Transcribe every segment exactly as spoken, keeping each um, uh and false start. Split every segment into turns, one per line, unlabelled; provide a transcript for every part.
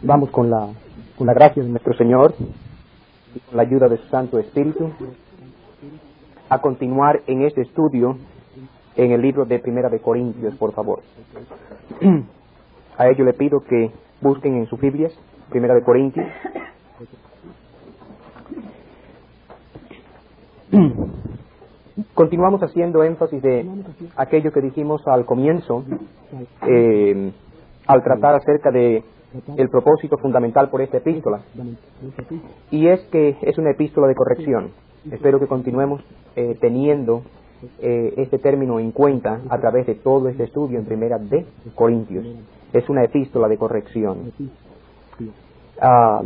Vamos con la, con la gracia de nuestro Señor y con la ayuda de su Santo Espíritu a continuar en este estudio en el libro de Primera de Corintios, por favor. A ello le pido que busquen en sus Biblias Primera de Corintios. Continuamos haciendo énfasis de aquello que dijimos al comienzo, eh, al tratar acerca de el propósito fundamental por esta epístola, y es que es una epístola de corrección. Espero que continuemos eh, teniendo eh, este término en cuenta a través de todo este estudio en Primera de Corintios. Es una epístola de corrección. Ah,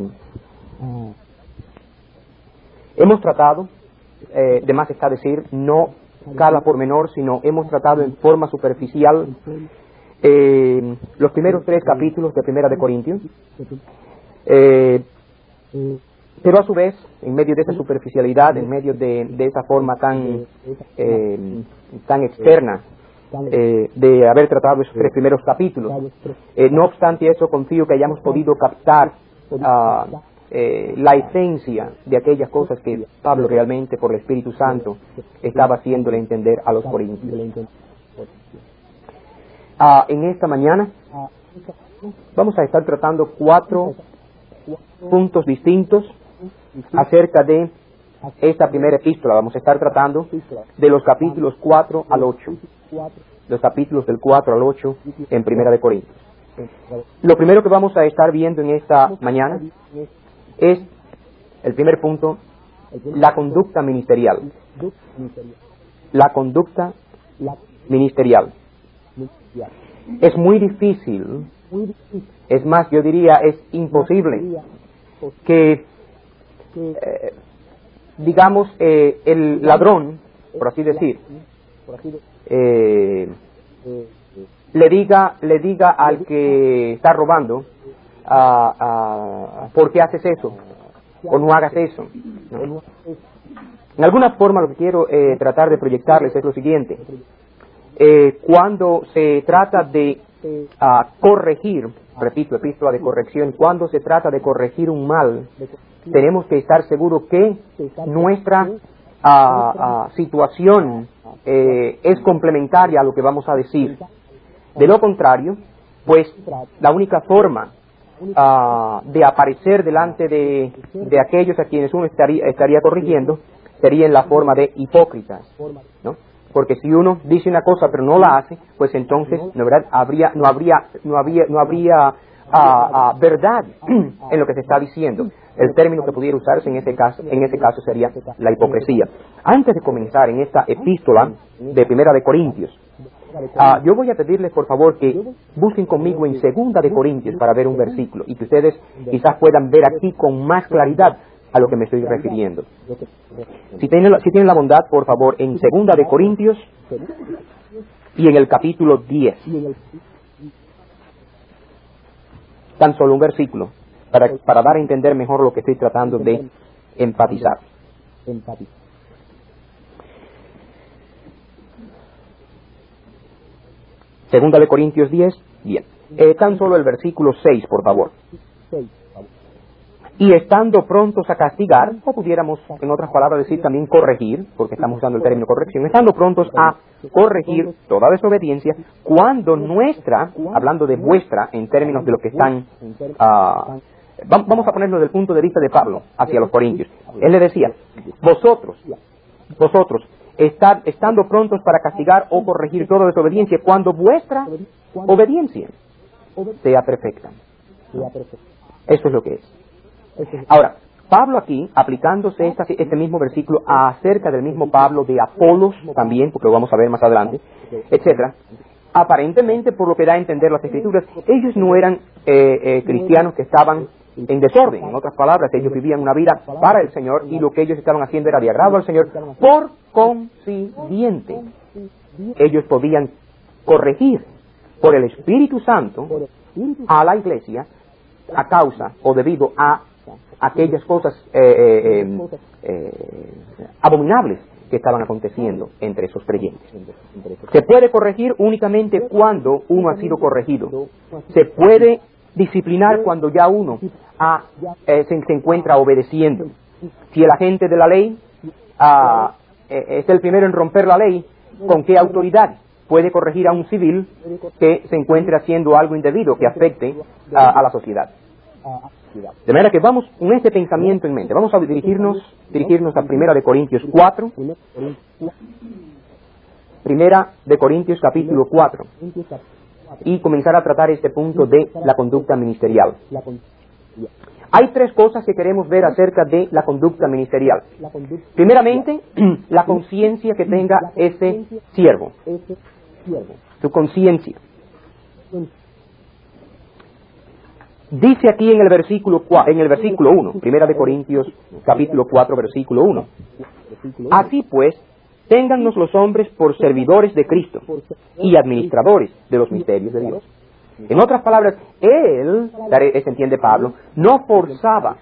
hemos tratado, eh, de más está decir, no cada pormenor, sino hemos tratado en forma superficial eh, los primeros tres capítulos de Primera de Corintios, eh, pero a su vez, en medio de esa superficialidad, en medio de, de esa forma tan eh, tan externa eh, de haber tratado esos tres primeros capítulos, eh, no obstante eso, confío que hayamos podido captar uh, eh, la esencia de aquellas cosas que Pablo realmente, por el Espíritu Santo, estaba haciéndole entender a los corintios. Uh, en esta mañana vamos a estar tratando cuatro puntos distintos acerca de esta primera epístola. Vamos a estar tratando de los capítulos cuatro al ocho, los capítulos del cuatro al ocho en Primera de Corintios. Lo primero que vamos a estar viendo en esta mañana es el primer punto, la conducta ministerial. La conducta ministerial. Es muy difícil, es más, yo diría, es imposible que, eh, digamos, eh, el ladrón, por así decir, eh, le diga le diga al que está robando, a, a, ¿por qué haces eso? O no hagas eso. ¿No? En alguna forma lo que quiero eh, tratar de proyectarles es lo siguiente. Eh, cuando se trata de uh, corregir, repito, epístola de corrección, cuando se trata de corregir un mal, tenemos que estar seguros que nuestra uh, uh, situación eh, es complementaria a lo que vamos a decir. De lo contrario, pues la única forma uh, de aparecer delante de, de aquellos a quienes uno estaría, estaría corrigiendo sería en la forma de hipócritas, ¿no? Porque si uno dice una cosa pero no la hace, pues entonces no, ¿verdad? habría no habría no habría no habría uh, uh, verdad en lo que se está diciendo. El término que pudiera usarse en ese caso en ese caso sería la hipocresía. Antes de comenzar en esta epístola de Primera de Corintios, uh, yo voy a pedirles por favor que busquen conmigo en Segunda de Corintios para ver un versículo y que ustedes quizás puedan ver aquí con más claridad a lo que me estoy refiriendo. Si tienen, la, si tienen la bondad, por favor, en Segunda de Corintios y en el capítulo diez. Tan solo un versículo para, para dar a entender mejor lo que estoy tratando de enfatizar. Segunda de Corintios diez, bien. Eh, tan solo el versículo seis, por favor. Y estando prontos a castigar, o pudiéramos, en otras palabras, decir también corregir, porque estamos usando el término corrección, estando prontos a corregir toda desobediencia, cuando nuestra, hablando de vuestra, en términos de lo que están, uh, vamos a ponerlo desde el punto de vista de Pablo hacia los corintios. Él le decía, vosotros, vosotros, estad, estando prontos para castigar o corregir toda desobediencia, cuando vuestra obediencia sea perfecta. Eso es lo que es. Ahora, Pablo aquí, aplicándose esta, este mismo versículo acerca del mismo Pablo de Apolos también, porque lo vamos a ver más adelante, etcétera, aparentemente, por lo que da a entender las Escrituras, ellos no eran eh, eh, cristianos que estaban en desorden. En otras palabras, ellos vivían una vida para el Señor y lo que ellos estaban haciendo era de agrado al Señor. Por consiguiente, ellos podían corregir por el Espíritu Santo a la iglesia a causa o debido a aquellas cosas eh, eh, eh, abominables que estaban aconteciendo entre esos creyentes. Se puede corregir únicamente cuando uno ha sido corregido. Se puede disciplinar cuando ya uno ha, eh, se, se encuentra obedeciendo. Si el agente de la ley ah, eh, es el primero en romper la ley, ¿con qué autoridad puede corregir a un civil que se encuentre haciendo algo indebido que afecte a, a la sociedad? De manera que vamos con este pensamiento en mente. Vamos a dirigirnos, dirigirnos a Primera de Corintios cuatro. Primera de Corintios capítulo cuatro. Y comenzar a tratar este punto de la conducta ministerial. Hay tres cosas que queremos ver acerca de la conducta ministerial. Primeramente, la conciencia que tenga ese siervo. Su conciencia. Dice aquí en el versículo en el versículo uno, Primera de Corintios capítulo cuatro, versículo uno. Así pues, téngannos los hombres por servidores de Cristo y administradores de los misterios de Dios. En otras palabras, él, se entiende Pablo, no forzaba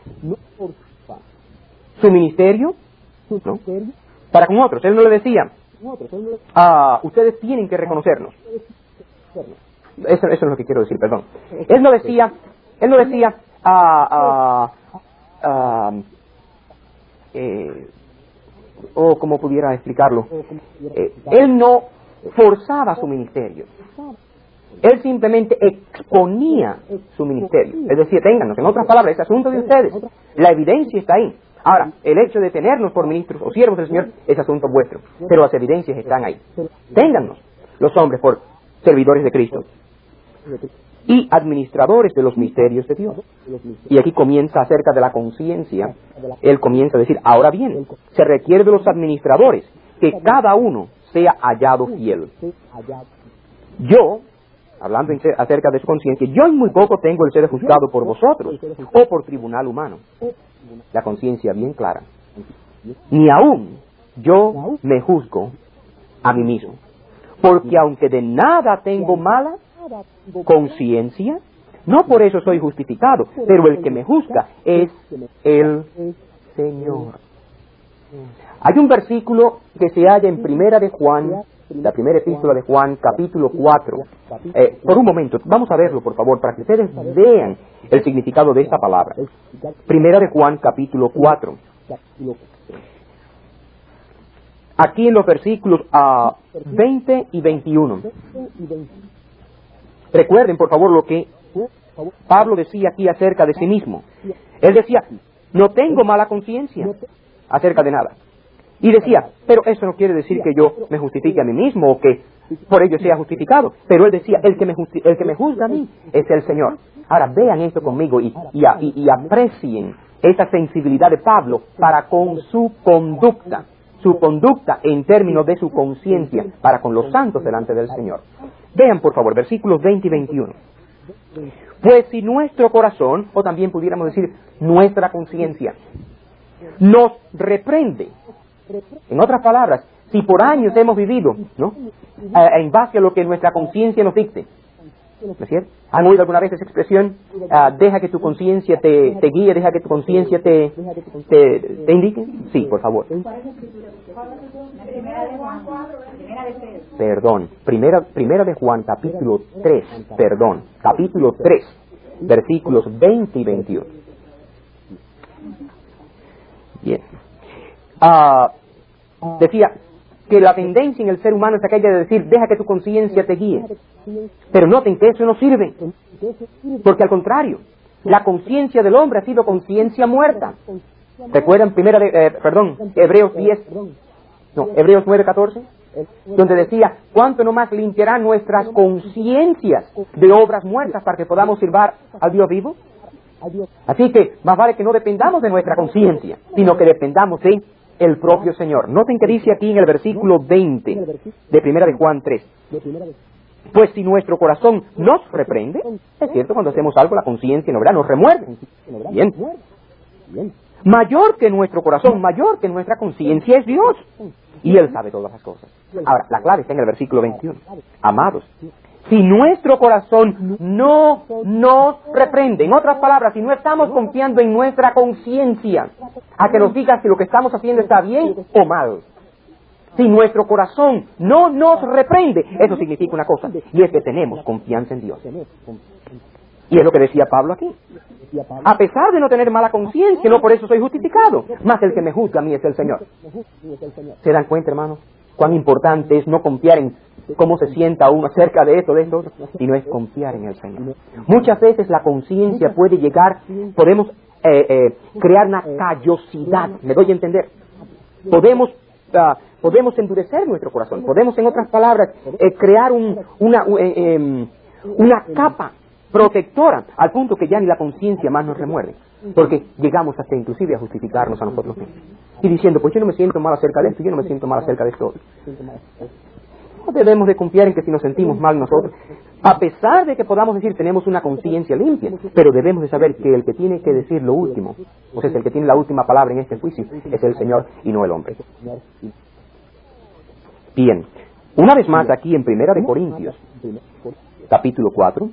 su ministerio, ¿no?, para con otros. Él no le decía, ah, ustedes tienen que reconocernos. Eso, eso es lo que quiero decir, perdón. Él no decía, él no decía, ah, ah, ah, eh, o como pudiera explicarlo, eh, él no forzaba su ministerio. Él simplemente exponía su ministerio. Es decir, ténganos, en otras palabras, es asunto de ustedes. La evidencia está ahí. Ahora, el hecho de tenernos por ministros o siervos del Señor es asunto vuestro. Pero las evidencias están ahí. Ténganos los hombres por servidores de Cristo y administradores de los misterios de Dios. Y aquí comienza acerca de la conciencia. Él comienza a decir, ahora bien, se requiere de los administradores que cada uno sea hallado fiel. Yo, hablando acerca de su conciencia, yo en muy poco tengo el ser juzgado por vosotros o por tribunal humano. La conciencia bien clara. Ni aún yo me juzgo a mí mismo. Porque aunque de nada tengo mala conciencia, no por eso soy justificado, pero el que me juzga es el Señor. Hay un versículo que se halla en Primera de Juan, la primera epístola de Juan, capítulo cuatro. Eh, por un momento, vamos a verlo, por favor, para que ustedes vean el significado de esta palabra. Primera de Juan, capítulo cuatro. Aquí en los versículos uh, veinte y veintiuno. Recuerden, por favor, lo que Pablo decía aquí acerca de sí mismo. Él decía, no tengo mala conciencia acerca de nada. Y decía, pero eso no quiere decir que yo me justifique a mí mismo o que por ello sea justificado. Pero él decía, el que me, justi- el que me juzga a mí es el Señor. Ahora vean esto conmigo y, y, y, y aprecien esa sensibilidad de Pablo para con su conducta. Su conducta en términos de su conciencia para con los santos delante del Señor. Vean, por favor, versículos veinte y veintiuno. Pues si nuestro corazón, o también pudiéramos decir nuestra conciencia, nos reprende, en otras palabras, si por años hemos vivido, ¿no?, eh, en base a lo que nuestra conciencia nos dicte, ¿no es cierto? ¿Han oído alguna vez esa expresión? Uh, deja que tu conciencia te, te guíe, deja que tu conciencia te, te, te indique. Sí, por favor. Perdón, primera, primera de Juan, capítulo tres, perdón, capítulo tres, versículos veinte y veintiuno. Bien. Uh, decía que la tendencia en el ser humano es aquella de decir, deja que tu conciencia te guíe. Pero noten que eso no sirve. Porque al contrario, la conciencia del hombre ha sido conciencia muerta. ¿Recuerdan primera de, eh, perdón, Hebreos diez, no, Hebreos nueve, catorce? Donde decía, ¿cuánto no más limpiarán nuestras conciencias de obras muertas para que podamos servir al Dios vivo? Así que más vale que no dependamos de nuestra conciencia, sino que dependamos de el propio Señor. Noten que dice aquí en el versículo veinte de Primera de Juan tres. Pues si nuestro corazón nos reprende, es cierto, cuando hacemos algo la conciencia no, ¿verdad?, nos remuerde. Bien. Mayor que nuestro corazón, mayor que nuestra conciencia es Dios. Y Él sabe todas las cosas. Ahora, la clave está en el versículo veintiuno. Amados, si nuestro corazón no nos reprende, en otras palabras, si no estamos confiando en nuestra conciencia a que nos diga si lo que estamos haciendo está bien o mal, si nuestro corazón no nos reprende, eso significa una cosa, y es que tenemos confianza en Dios. Y es lo que decía Pablo aquí. A pesar de no tener mala conciencia, no por eso soy justificado. Más el que me juzga a mí es el Señor. ¿Se dan cuenta, hermanos? Cuán importante es no confiar en cómo se sienta uno acerca de esto, de esto, sino es confiar en el Señor. Muchas veces la conciencia puede llegar, podemos eh, eh, crear una callosidad, me doy a entender. Podemos, uh, podemos endurecer nuestro corazón, podemos, en otras palabras, eh, crear un, una, eh, eh, una capa protectora, al punto que ya ni la conciencia más nos remuerde, porque llegamos hasta inclusive a justificarnos a nosotros mismos, y diciendo, pues yo no me siento mal acerca de esto, yo no me siento mal acerca de esto. No debemos de confiar en que si nos sentimos mal nosotros, a pesar de que podamos decir tenemos una conciencia limpia, pero debemos de saber que el que tiene que decir lo último, o sea, el que tiene la última palabra en este juicio, es el Señor y no el hombre. Bien, una vez más aquí en Primera de Corintios, capítulo cuatro,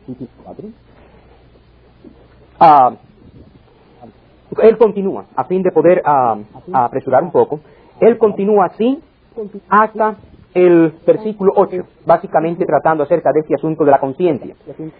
uh, él continúa, a fin de poder uh, apresurar un poco, él continúa así hasta el versículo ocho, básicamente tratando acerca de este asunto de la conciencia.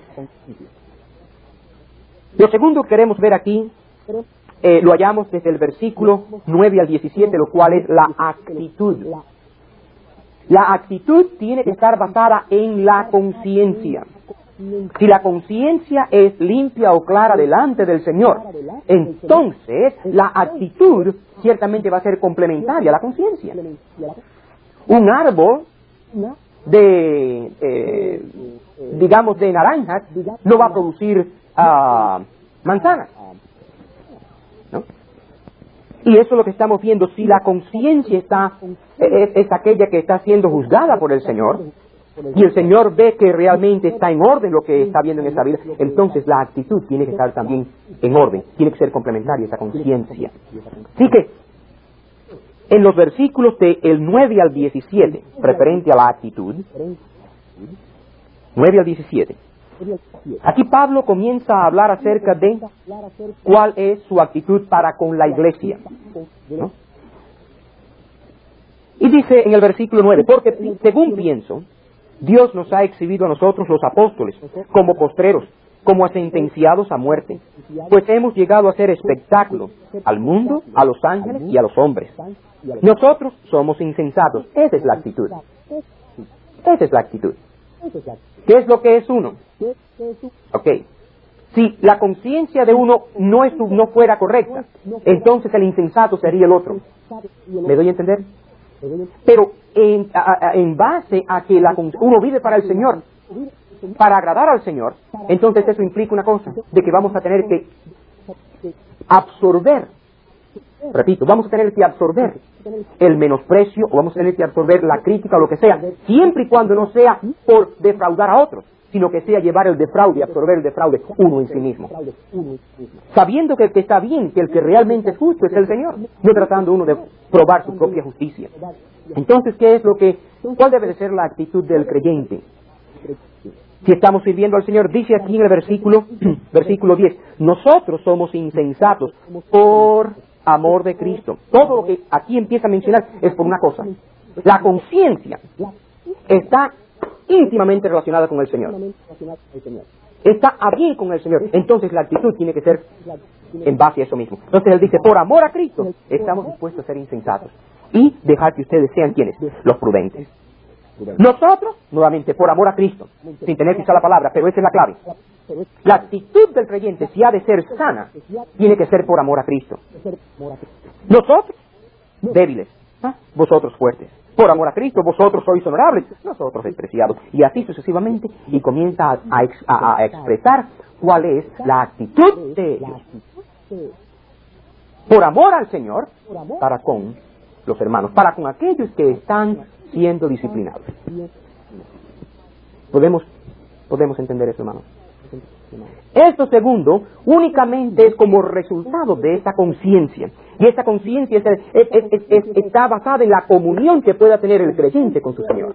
Lo segundo que queremos ver aquí, eh, lo hallamos desde el versículo nueve al diecisiete, lo cual es la actitud. La actitud tiene que estar basada en la conciencia. Si la conciencia es limpia o clara delante del Señor, entonces la actitud ciertamente va a ser complementaria a la conciencia. Un árbol de, eh, digamos, de naranjas no va a producir uh, manzanas, ¿no? Y eso es lo que estamos viendo. Si la conciencia está es, es aquella que está siendo juzgada por el Señor, y el Señor ve que realmente está en orden lo que está viendo en esta vida, entonces la actitud tiene que estar también en orden, tiene que ser complementaria esa conciencia. Así que, en los versículos del nueve al diecisiete, referente a la actitud, nueve al diecisiete, aquí Pablo comienza a hablar acerca de cuál es su actitud para con la iglesia, ¿no? Y dice en el versículo nueve, porque según pienso, Dios nos ha exhibido a nosotros los apóstoles como postreros, como a sentenciados a muerte, pues hemos llegado a ser espectáculo al mundo, a los ángeles y a los hombres. Nosotros somos insensatos. Esa es la actitud. Esa es la actitud. ¿Qué es lo que es uno? Ok. Si la conciencia de uno no, es, no fuera correcta, entonces el insensato sería el otro. ¿Me doy a entender? Pero en, a, a, en base a que la, uno vive para el Señor, para agradar al Señor, entonces eso implica una cosa, de que vamos a tener que absorber, repito, vamos a tener que absorber el menosprecio, o vamos a tener que absorber la crítica o lo que sea, siempre y cuando no sea por defraudar a otros, sino que sea llevar el defraude, absorber el defraude uno en sí mismo, sabiendo que, que está bien, que el que realmente es justo es el Señor, no tratando uno de probar su propia justicia. Entonces, ¿qué es lo que, cuál debe de ser la actitud del creyente? Si estamos sirviendo al Señor, dice aquí en el versículo, versículo diez, nosotros somos insensatos por amor de Cristo. Todo lo que aquí empieza a mencionar es por una cosa. La conciencia está íntimamente relacionada con el Señor. Está a bien con el Señor. Entonces la actitud tiene que ser en base a eso mismo. Entonces él dice, por amor a Cristo, estamos dispuestos a ser insensatos y dejar que ustedes sean quienes, los prudentes. Nosotros, nuevamente, por amor a Cristo, sin tener que usar la palabra, pero esa es la clave. La actitud del creyente, si ha de ser sana, tiene que ser por amor a Cristo. Nosotros, débiles, ¿ah? Vosotros fuertes. Por amor a Cristo, vosotros sois honorables, nosotros despreciados. Y así sucesivamente, y comienza a, a, a, a expresar cuál es la actitud de ellos. Por amor al Señor, para con los hermanos, para con aquellos que están siendo disciplinados. ¿Podemos, podemos entender eso, hermanos? Esto segundo únicamente es como resultado de esa conciencia. Y esa conciencia es, es, es, es, está basada en la comunión que pueda tener el creyente con su Señor.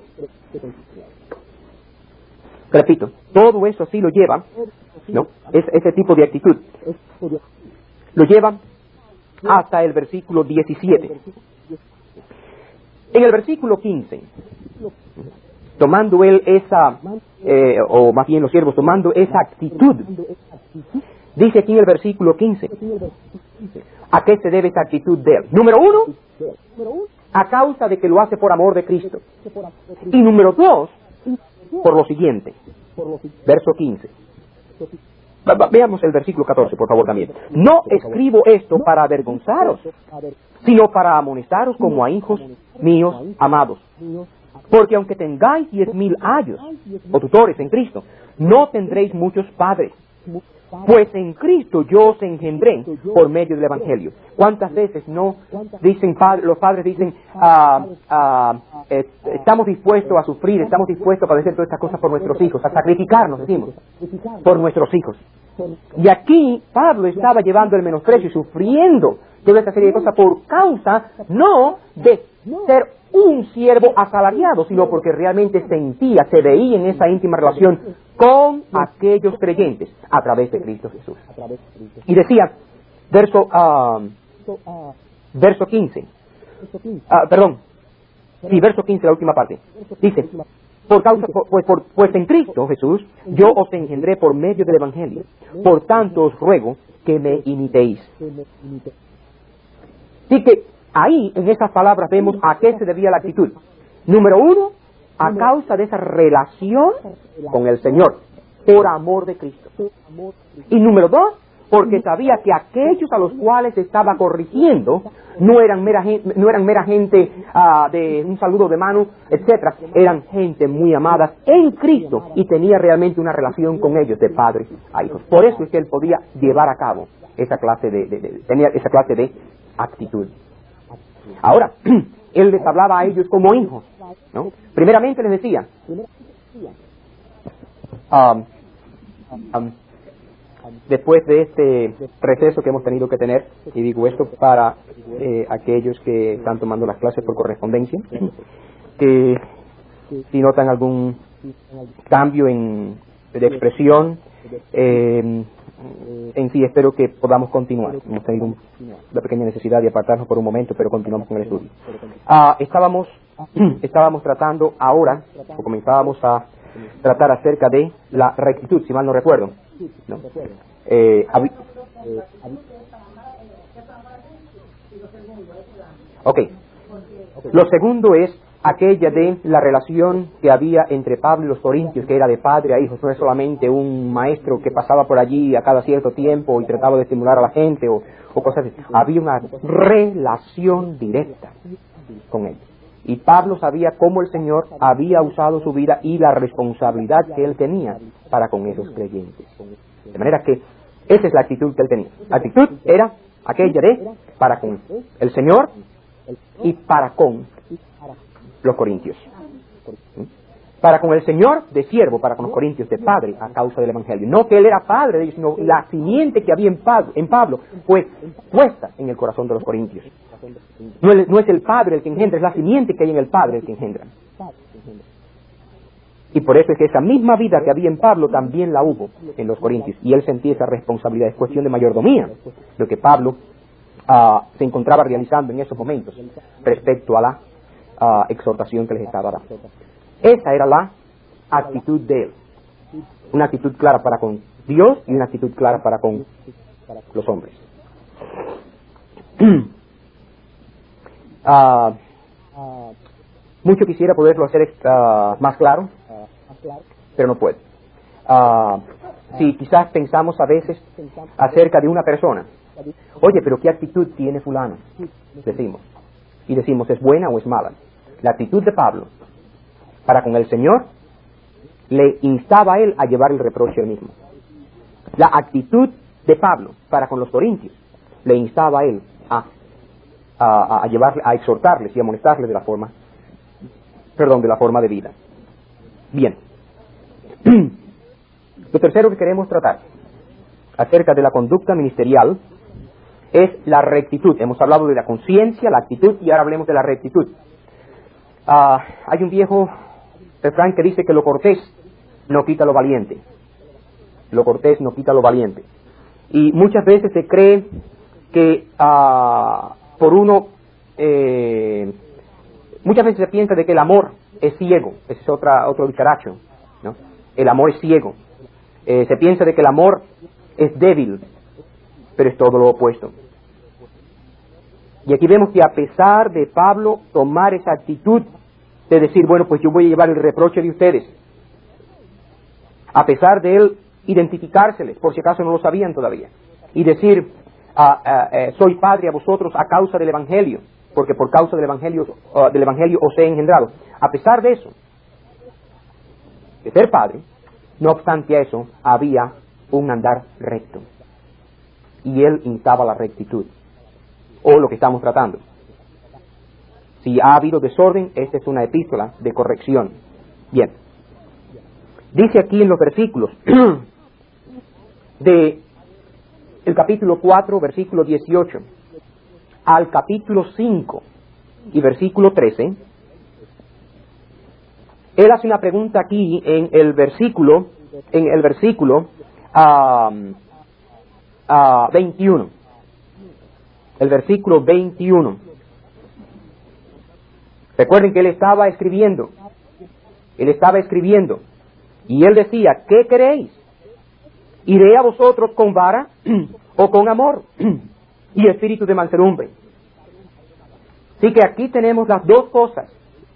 Repito, todo eso sí lo lleva, ¿no? Es, ese tipo de actitud lo lleva hasta el versículo diecisiete. En el versículo quince, tomando él esa, eh, o más bien los siervos, tomando esa actitud, dice aquí en el versículo quince, ¿a qué se debe esa actitud de él? Número uno, a causa de que lo hace por amor de Cristo. Y número dos, por lo siguiente, verso quince. Veamos el versículo catorce, por favor, también. No escribo esto para avergonzaros, sino para amonestaros como a hijos míos amados. Porque aunque tengáis diez mil ayos, o tutores en Cristo, no tendréis muchos padres. Pues en Cristo yo os engendré por medio del Evangelio. ¿Cuántas veces no dicen los padres dicen, ah, ah, eh, estamos dispuestos a sufrir, estamos dispuestos a padecer todas estas cosas por nuestros hijos, a sacrificarnos, decimos, por nuestros hijos? Y aquí Pablo estaba llevando el menosprecio y sufriendo toda esta serie de cosas por causa no de ser un siervo asalariado, sino porque realmente sentía, se veía en esa íntima relación con aquellos creyentes a través de Cristo Jesús. Y decía, verso, uh, verso quince, uh, perdón, sí, verso quince, la última parte, dice, por causa, pues, por, pues en Cristo Jesús yo os engendré por medio del Evangelio, por tanto os ruego que me imitéis. Así que ahí, en esas palabras, vemos a qué se debía la actitud. Número uno, a causa de esa relación con el Señor, por amor de Cristo. Y número dos, porque sabía que aquellos a los cuales estaba corrigiendo no eran mera gente, no eran mera gente uh, de un saludo de mano, etcétera. Eran gente muy amada en Cristo y tenía realmente una relación con ellos de padres a hijos. Por eso es que él podía llevar a cabo esa clase de, de, de tenía esa clase de actitud. Ahora, él les hablaba a ellos como hijos, ¿no? Primeramente les decía, um, um, después de este receso que hemos tenido que tener, y digo esto para eh, aquellos que están tomando las clases por correspondencia, que si notan algún cambio en, de expresión, eh, en sí espero que podamos continuar. Hemos tenido un, una pequeña necesidad de apartarnos por un momento, pero continuamos con el estudio. Ah, estábamos, estábamos tratando ahora, o comenzábamos a tratar acerca de la rectitud, si mal no recuerdo, ¿no? Eh, habi- ok. Lo segundo es aquella de la relación que había entre Pablo y los corintios, que era de padre a hijo. No es solamente un maestro que pasaba por allí a cada cierto tiempo y trataba de estimular a la gente o, o cosas así. Había una relación directa con él. Y Pablo sabía cómo el Señor había usado su vida y la responsabilidad que él tenía para con esos creyentes. De manera que esa es la actitud que él tenía. La actitud era aquella de para con el Señor y para con los corintios. Para con el Señor de siervo, para con los corintios de padre a causa del Evangelio. No que él era padre de ellos, sino la simiente que había en Pablo, en Pablo fue puesta en el corazón de los corintios. No es, no es el padre el que engendra, es la simiente que hay en el padre el que engendra. Y por eso es que esa misma vida que había en Pablo también la hubo en los corintios. Y él sentía esa responsabilidad, es cuestión de mayordomía, lo que Pablo uh, se encontraba realizando en esos momentos respecto a la uh, exhortación que les estaba dando. Esa era la actitud de él. Una actitud clara para con Dios y una actitud clara para con los hombres. uh, mucho quisiera poderlo hacer uh, más claro, pero no puedo. Uh, si quizás pensamos a veces acerca de una persona, oye, pero ¿qué actitud tiene fulano? Decimos. Y decimos, ¿es buena o es mala? La actitud de Pablo para con el Señor le instaba a él a llevar el reproche él mismo. La actitud de Pablo para con los corintios le instaba a él a, a, a llevar, a exhortarles y amonestarles de la forma, perdón, de la forma de vida. Bien. Lo tercero que queremos tratar acerca de la conducta ministerial es la rectitud. Hemos hablado de la conciencia, la actitud, y ahora hablemos de la rectitud. Uh, hay un viejo refrán que dice que lo cortés no quita lo valiente. Lo cortés no quita lo valiente. Y muchas veces se cree que uh, por uno, eh, muchas veces se piensa de que el amor es ciego. Ese es otra, otro dicaracho, ¿no? El amor es ciego. Eh, se piensa de que el amor es débil, pero es todo lo opuesto. Y aquí vemos que a pesar de Pablo tomar esa actitud de decir, bueno, pues yo voy a llevar el reproche de ustedes, a pesar de él identificárseles, por si acaso no lo sabían todavía, y decir, ah, ah, eh, soy padre a vosotros a causa del Evangelio, porque por causa del Evangelio, uh, del Evangelio os he engendrado. A pesar de eso, de ser padre, no obstante a eso, había un andar recto. Y él instaba la rectitud, o lo que estamos tratando. Si ha habido desorden, esta es una epístola de corrección. Bien. Dice aquí en los versículos de el capítulo cuatro, versículo dieciocho, al capítulo cinco y versículo trece, él hace una pregunta aquí en el versículo, en el versículo um, uh, veintiuno. El versículo veintiuno. Recuerden que él estaba escribiendo. Él estaba escribiendo. Y él decía, ¿qué queréis? ¿Iré a vosotros con vara o con amor y espíritu de mansedumbre? Así que aquí tenemos las dos cosas.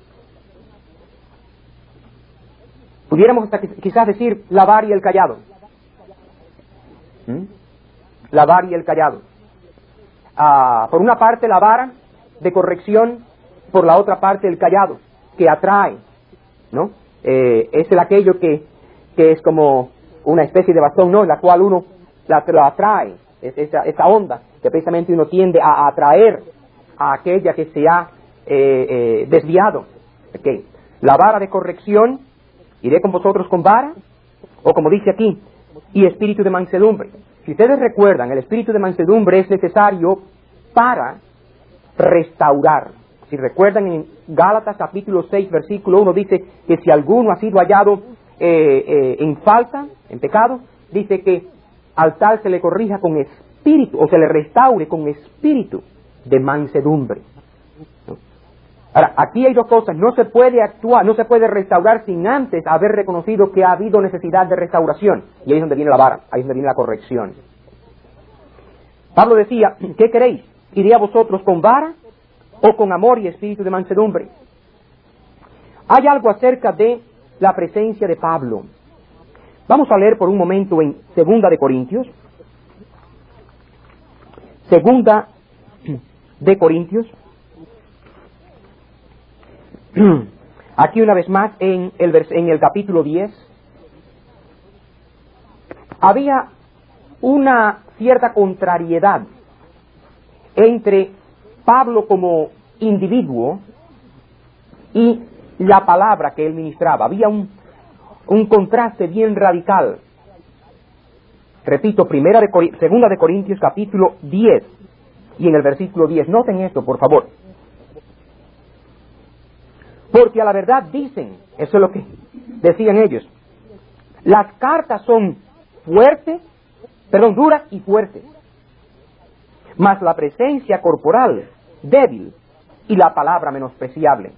Pudiéramos hasta quizás decir la vara y el callado. ¿Mm? La vara y el callado. Ah, por una parte la vara de corrección, por la otra parte el callado, que atrae, ¿no? Eh, es el aquello que, que es como una especie de bastón, ¿no? En la cual uno la, lo atrae, es esa, esa onda que precisamente uno tiende a atraer a aquella que se ha eh, eh, desviado. Okay. La vara de corrección, iré con vosotros con vara, o como dice aquí, y espíritu de mansedumbre. Si ustedes recuerdan, el espíritu de mansedumbre es necesario para restaurar. Si recuerdan, en Gálatas capítulo seis, versículo uno, dice que si alguno ha sido hallado eh, eh, en falta, en pecado, dice que al tal se le corrija con espíritu, o se le restaure con espíritu de mansedumbre. ¿No? Ahora, aquí hay dos cosas. No se puede actuar, no se puede restaurar sin antes haber reconocido que ha habido necesidad de restauración. Y ahí es donde viene la vara, ahí es donde viene la corrección. Pablo decía, ¿qué queréis? ¿Iré a vosotros con vara o con amor y espíritu de mansedumbre? Hay algo acerca de la presencia de Pablo. Vamos a leer por un momento en Segunda de Corintios. Segunda de Corintios. Aquí una vez más en el, vers- en el capítulo diez. Había una cierta contrariedad entre Pablo como individuo y la palabra que él ministraba. Había un, un contraste bien radical. Repito, primera de Cor- segunda de Corintios capítulo diez y en el versículo diez. Noten esto, por favor. Porque a la verdad dicen, eso es lo que decían ellos, las cartas son fuertes, perdón, duras y fuertes, mas la presencia corporal débil y la palabra menospreciable.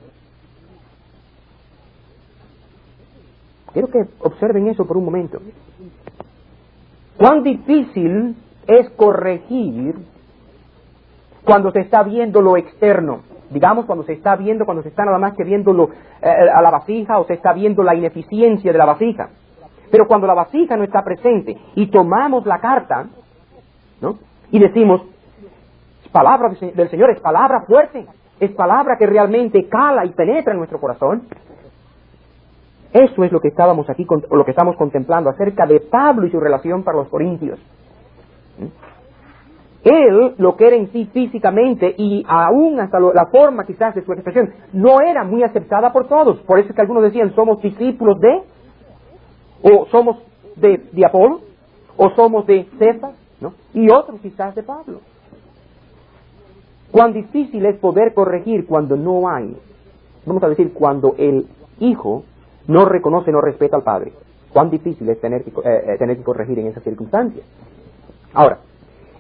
Quiero que observen eso por un momento. Cuán difícil es corregir cuando se está viendo lo externo. Digamos, cuando se está viendo, cuando se está nada más que viendo lo, eh, a la vasija, o se está viendo la ineficiencia de la vasija. Pero cuando la vasija no está presente y tomamos la carta, ¿no? Y decimos, palabra del Señor, es palabra fuerte, es palabra que realmente cala y penetra en nuestro corazón. Eso es lo que estábamos aquí, o lo que estamos contemplando acerca de Pablo y su relación para los corintios. Él, lo que era en sí físicamente y aún hasta lo, la forma quizás de su expresión, no era muy aceptada por todos. Por eso es que algunos decían, somos discípulos de, o somos de, de Apolo, o somos de Cefas, ¿no? Y otros quizás de Pablo. Cuán difícil es poder corregir cuando no hay, vamos a decir, cuando el hijo no reconoce, no respeta al padre. Cuán difícil es tener que, eh, tener que corregir en esas circunstancias. Ahora,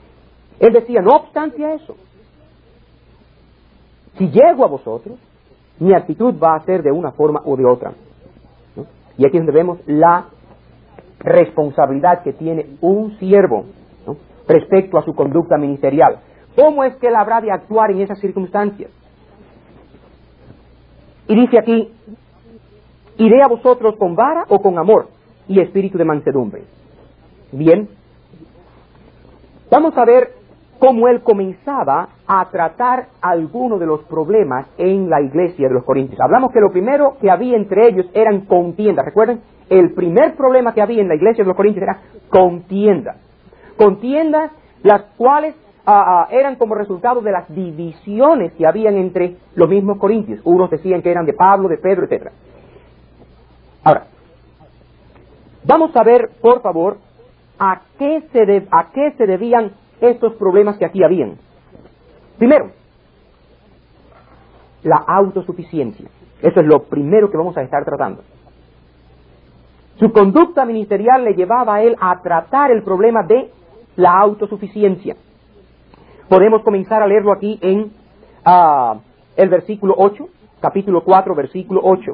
él decía, no obstante a eso, si llego a vosotros, mi actitud va a ser de una forma o de otra, ¿no? Y aquí es donde vemos la responsabilidad que tiene un siervo, ¿no?, respecto a su conducta ministerial. ¿Cómo es que él habrá de actuar en esas circunstancias? Y dice aquí, iré a vosotros con vara o con amor y espíritu de mansedumbre. Bien, vamos a ver cómo él comenzaba a tratar algunos de los problemas en la iglesia de los Corintios. Hablamos que lo primero que había entre ellos eran contiendas. ¿Recuerden? El primer problema que había en la iglesia de los Corintios era contiendas. Contiendas las cuales uh, uh, eran como resultado de las divisiones que habían entre los mismos corintios. Unos decían que eran de Pablo, de Pedro, etcétera. Ahora, vamos a ver, por favor, a qué se de, a qué se debían estos problemas que aquí habían. Primero, la autosuficiencia. Eso es lo primero que vamos a estar tratando. Su conducta ministerial le llevaba a él a tratar el problema de la autosuficiencia. Podemos comenzar a leerlo aquí en uh, el versículo ocho, capítulo cuatro, versículo ocho.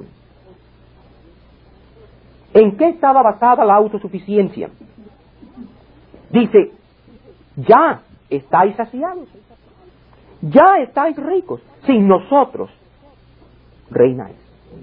¿En qué estaba basada la autosuficiencia? Dice, ya estáis saciados, ya estáis ricos, sin nosotros reináis.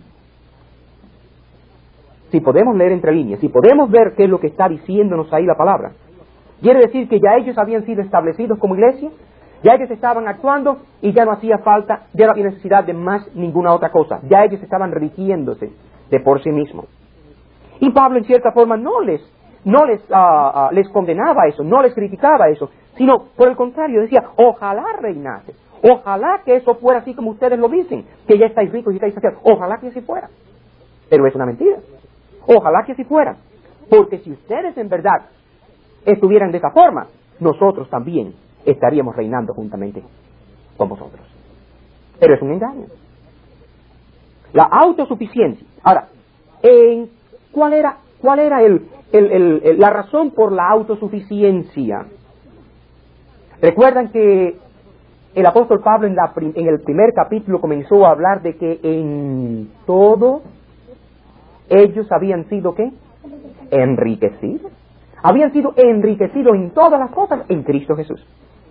Si podemos leer entre líneas, si podemos ver qué es lo que está diciéndonos ahí la palabra, quiere decir que ya ellos habían sido establecidos como iglesia, ya ellos estaban actuando y ya no hacía falta, ya no había necesidad de más ninguna otra cosa, ya ellos estaban rigiéndose de por sí mismos. Y Pablo en cierta forma no les no les, uh, uh, les condenaba eso, no les criticaba eso, sino por el contrario decía, ojalá reinase, ojalá que eso fuera así como ustedes lo dicen, que ya estáis ricos y estáis saciados, ojalá que así fuera. Pero es una mentira, ojalá que así fuera, porque si ustedes en verdad estuvieran de esa forma, nosotros también estaríamos reinando juntamente con vosotros. Pero es un engaño. La autosuficiencia. Ahora, en ¿cuál era, cuál era el, el, el, el, la razón por la autosuficiencia? Recuerdan que el apóstol Pablo en, la, en el primer capítulo comenzó a hablar de que en todo ellos habían sido ¿qué? Enriquecidos. Habían sido enriquecidos en todas las cosas en Cristo Jesús.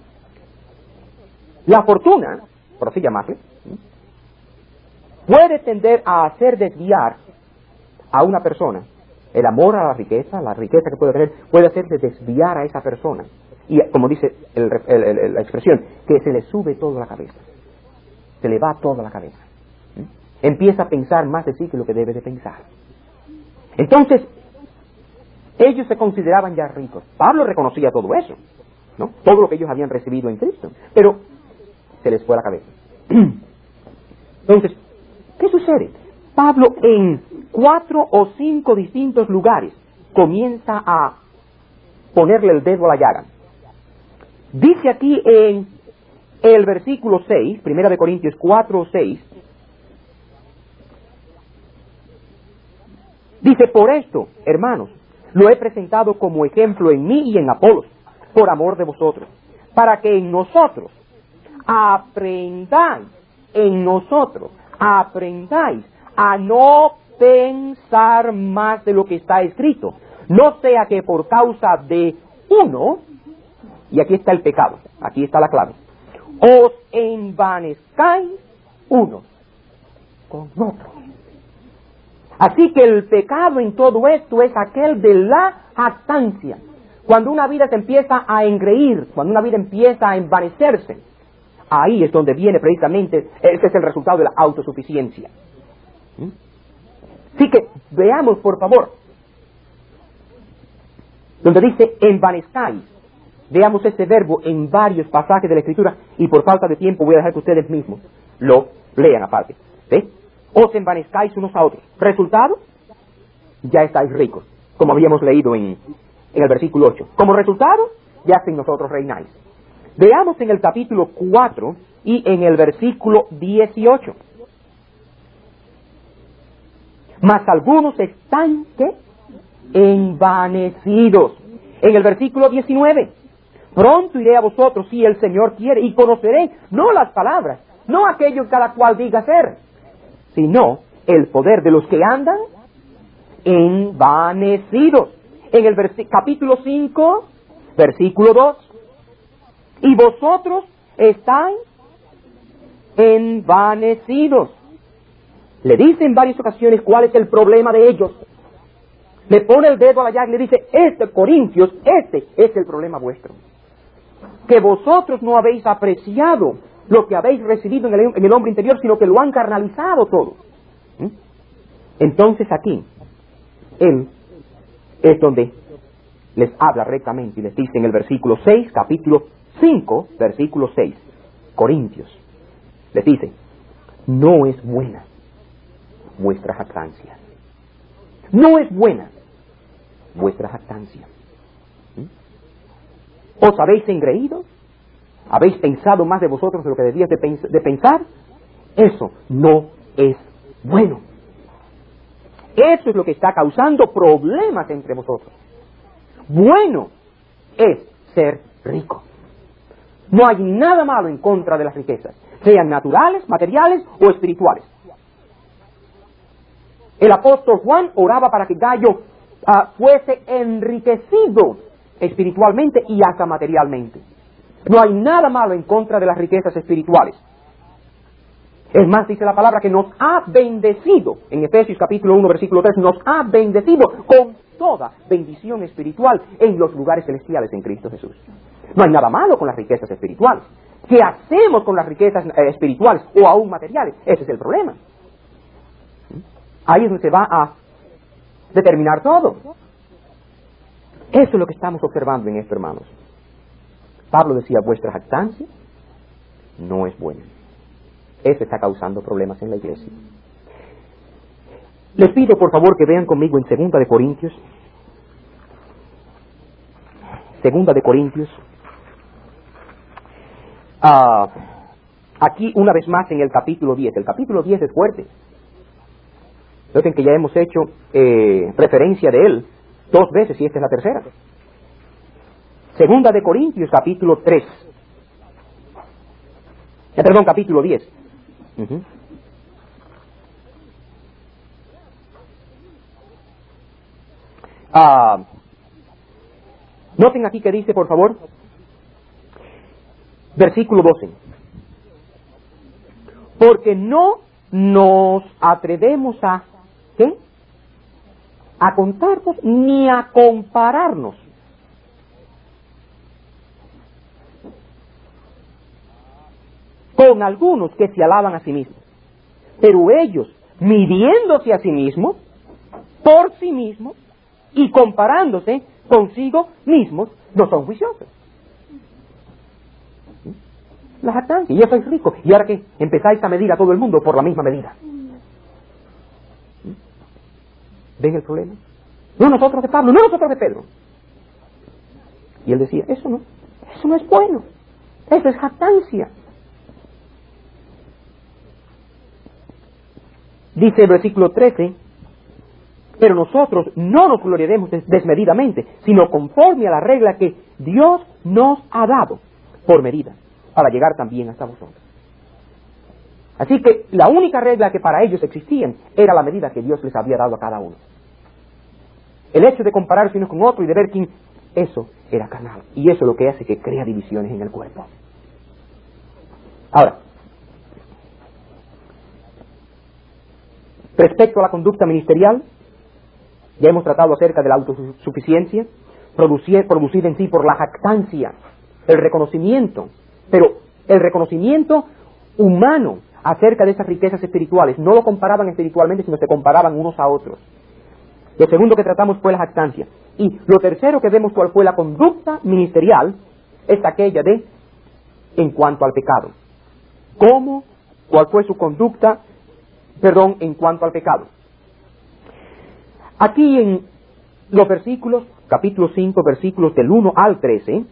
La fortuna, por así llamarle, puede tender a hacer desviar a una persona. El amor a la riqueza, la riqueza que puede tener, puede hacerse desviar a esa persona. Y como dice el, el, el, la expresión, que se le sube todo a la cabeza. Se le va toda la cabeza. ¿Mm? Empieza a pensar más de sí que lo que debe de pensar. Entonces, ellos se consideraban ya ricos. Pablo reconocía todo eso, ¿no? Todo lo que ellos habían recibido en Cristo. Pero se les fue a la cabeza. Entonces, ¿qué sucede? Pablo en cuatro o cinco distintos lugares comienza a ponerle el dedo a la llaga. Dice aquí en el versículo seis, Primera de Corintios cuatro, seis, dice, por esto, hermanos, lo he presentado como ejemplo en mí y en Apolos, por amor de vosotros, para que en nosotros aprendáis, en nosotros aprendáis a no pensar más de lo que está escrito, no sea que por causa de uno, y aquí está el pecado, aquí está la clave, os envanezcáis unos con otros. Así que el pecado en todo esto es aquel de la jactancia. Cuando una vida se empieza a engreír, cuando una vida empieza a envanecerse, ahí es donde viene precisamente, ese es el resultado de la autosuficiencia. ¿Mm? Así que veamos, por favor, donde dice envanezcáis. Veamos ese verbo en varios pasajes de la Escritura y por falta de tiempo voy a dejar que ustedes mismos lo lean aparte. ¿Ve? Os envanezcáis unos a otros. ¿Resultado? Ya estáis ricos, como habíamos leído en, en el versículo ocho. Como resultado, ya sin nosotros reináis. Veamos en el capítulo cuatro y en el versículo dieciocho. Mas algunos están, ¿qué? Envanecidos. En el versículo diecinueve. Pronto iré a vosotros si el Señor quiere y conoceré no las palabras, no aquello que cada cual diga ser, sino el poder de los que andan envanecidos. En el capítulo cinco, versículo dos. Y vosotros estáis envanecidos. Le dice en varias ocasiones cuál es el problema de ellos. Le pone el dedo a la llaga y le dice, este, Corintios, este es el problema vuestro. Que vosotros no habéis apreciado lo que habéis recibido en el, en el hombre interior, sino que lo han carnalizado todo. ¿Mm? Entonces aquí, él es donde les habla rectamente y les dice en el versículo seis, capítulo cinco, versículo seis, Corintios, les dice, no es buena vuestra jactancia. No es buena vuestra jactancia. ¿Mm? ¿Os habéis engreído? ¿Habéis pensado más de vosotros de lo que debíais de, pens de pensar? Eso no es bueno. Eso es lo que está causando problemas entre vosotros. Bueno es ser rico. No hay nada malo en contra de las riquezas, sean naturales, materiales o espirituales. El apóstol Juan oraba para que Gallo uh, fuese enriquecido espiritualmente y hasta materialmente. No hay nada malo en contra de las riquezas espirituales. Es más, dice la palabra que nos ha bendecido, en Efesios capítulo uno, versículo tres, nos ha bendecido con toda bendición espiritual en los lugares celestiales en Cristo Jesús. No hay nada malo con las riquezas espirituales. ¿Qué hacemos con las riquezas eh, espirituales o aún materiales? Ese es el problema. Ahí es donde se va a determinar todo. Eso es lo que estamos observando en esto, hermanos. Pablo decía, vuestra jactancia no es buena. Eso está causando problemas en la iglesia. Les pido por favor que vean conmigo en Segunda de Corintios. Segunda de Corintios. Ah, aquí una vez más en el capítulo diez. El capítulo diez es fuerte. Noten que ya hemos hecho eh, referencia de él dos veces y esta es la tercera. Segunda de Corintios, capítulo tres. Eh, perdón, capítulo diez. Uh-huh. ah, noten aquí que dice, por favor, versículo doce. Porque no nos atrevemos a, ¿qué? A contarnos ni a compararnos con algunos que se alaban a sí mismos. Pero ellos, midiéndose a sí mismos, por sí mismos, y comparándose consigo mismos, no son juiciosos. La jactancia, yo soy rico, y ahora que empezáis a medir a todo el mundo por la misma medida. ¿Ven el problema? No nosotros de Pablo, no nosotros de Pedro. Y él decía, eso no, eso no es bueno, eso es jactancia. Dice el versículo trece, pero nosotros no nos gloriaremos desmedidamente, sino conforme a la regla que Dios nos ha dado por medida, para llegar también hasta vosotros. Así que la única regla que para ellos existía era la medida que Dios les había dado a cada uno. El hecho de compararse unos con otros y de ver quién, eso era carnal. Y eso es lo que hace que crea divisiones en el cuerpo. Ahora, respecto a la conducta ministerial, ya hemos tratado acerca de la autosuficiencia, producida en sí por la jactancia, el reconocimiento, pero el reconocimiento humano acerca de esas riquezas espirituales. No lo comparaban espiritualmente, sino se comparaban unos a otros. Lo segundo que tratamos fue la jactancia. Y lo tercero que vemos cuál fue la conducta ministerial, es aquella de, en cuanto al pecado. ¿Cómo? ¿Cuál fue su conducta? Perdón, en cuanto al pecado. Aquí en los versículos, capítulo cinco, versículos del uno al trece,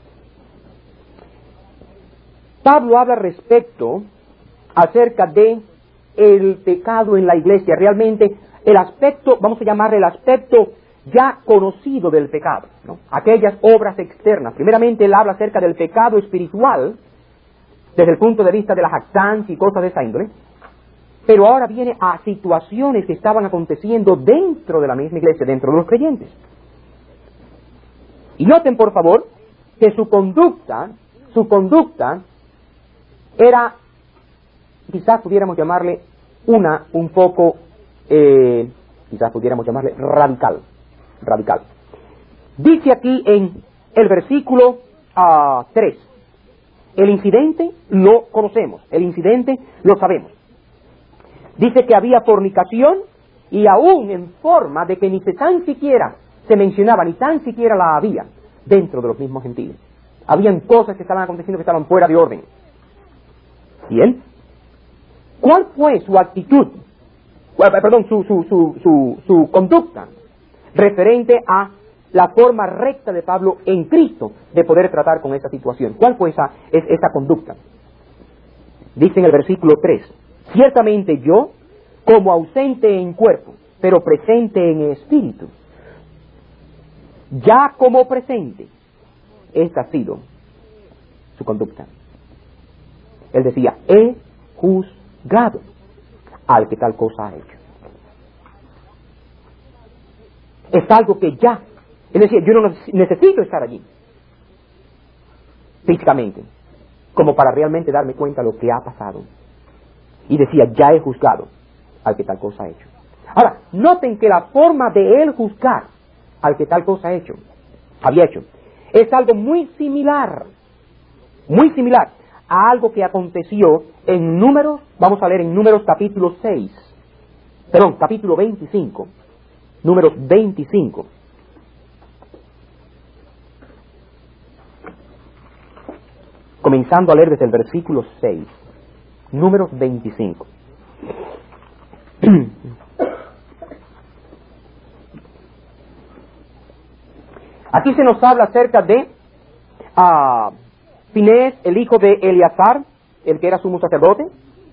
Pablo habla respecto acerca de el pecado en la iglesia, realmente el aspecto, vamos a llamarle el aspecto ya conocido del pecado, ¿no? Aquellas obras externas. Primeramente él habla acerca del pecado espiritual, desde el punto de vista de la jactancia y cosas de esa índole. pero ahora viene a situaciones que estaban aconteciendo dentro de la misma iglesia, dentro de los creyentes. Y noten, por favor, que su conducta, su conducta era, quizás pudiéramos llamarle una un poco, eh, quizás pudiéramos llamarle radical, radical. Dice aquí en el versículo uh, tres, el incidente lo conocemos, el incidente lo sabemos. Dice que había fornicación y aún en forma de que ni se tan siquiera se mencionaba, ni tan siquiera la había dentro de los mismos gentiles. Habían cosas que estaban aconteciendo que estaban fuera de orden. Bien, ¿cuál fue su actitud? Perdón, su, su, su, su, su conducta referente a la forma recta de Pablo en Cristo de poder tratar con esa situación? ¿Cuál fue esa, esa conducta? Dice en el versículo tres, ciertamente yo, como ausente en cuerpo, pero presente en espíritu, ya como presente, esta ha sido su conducta. Él decía, he juzgado al que tal cosa ha hecho. Es algo que ya, él decía, yo no necesito estar allí físicamente como para realmente darme cuenta de lo que ha pasado. Y decía, ya he juzgado al que tal cosa ha hecho. Ahora, noten que la forma de él juzgar al que tal cosa ha hecho, había hecho, es algo muy similar, muy similar a algo que aconteció en Números, vamos a leer en Números capítulo seis, perdón, capítulo veinticinco, Números veinticinco. Comenzando a leer desde el versículo seis, Números veinticinco. Aquí se nos habla acerca de uh, Finés, el hijo de Eleazar, el que era sumo sacerdote.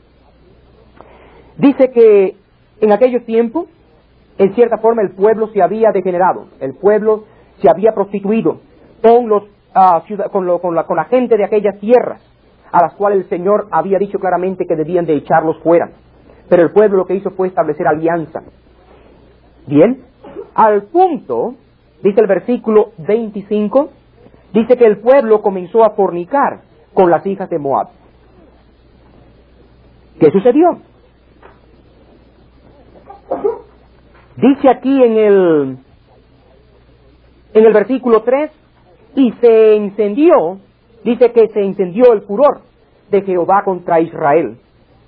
Dice que en aquellos tiempos, en cierta forma, el pueblo se había degenerado, el pueblo se había prostituido con, los, uh, ciudad, con, lo, con, la, con la gente de aquellas tierras, a las cuales el Señor había dicho claramente que debían de echarlos fuera. Pero el pueblo lo que hizo fue establecer alianza. Bien, al punto, dice el versículo veinticinco, dice que el pueblo comenzó a fornicar con las hijas de Moab. ¿Qué sucedió? Dice aquí en el, en el versículo tres, y se encendió, dice que se encendió el furor de Jehová contra Israel.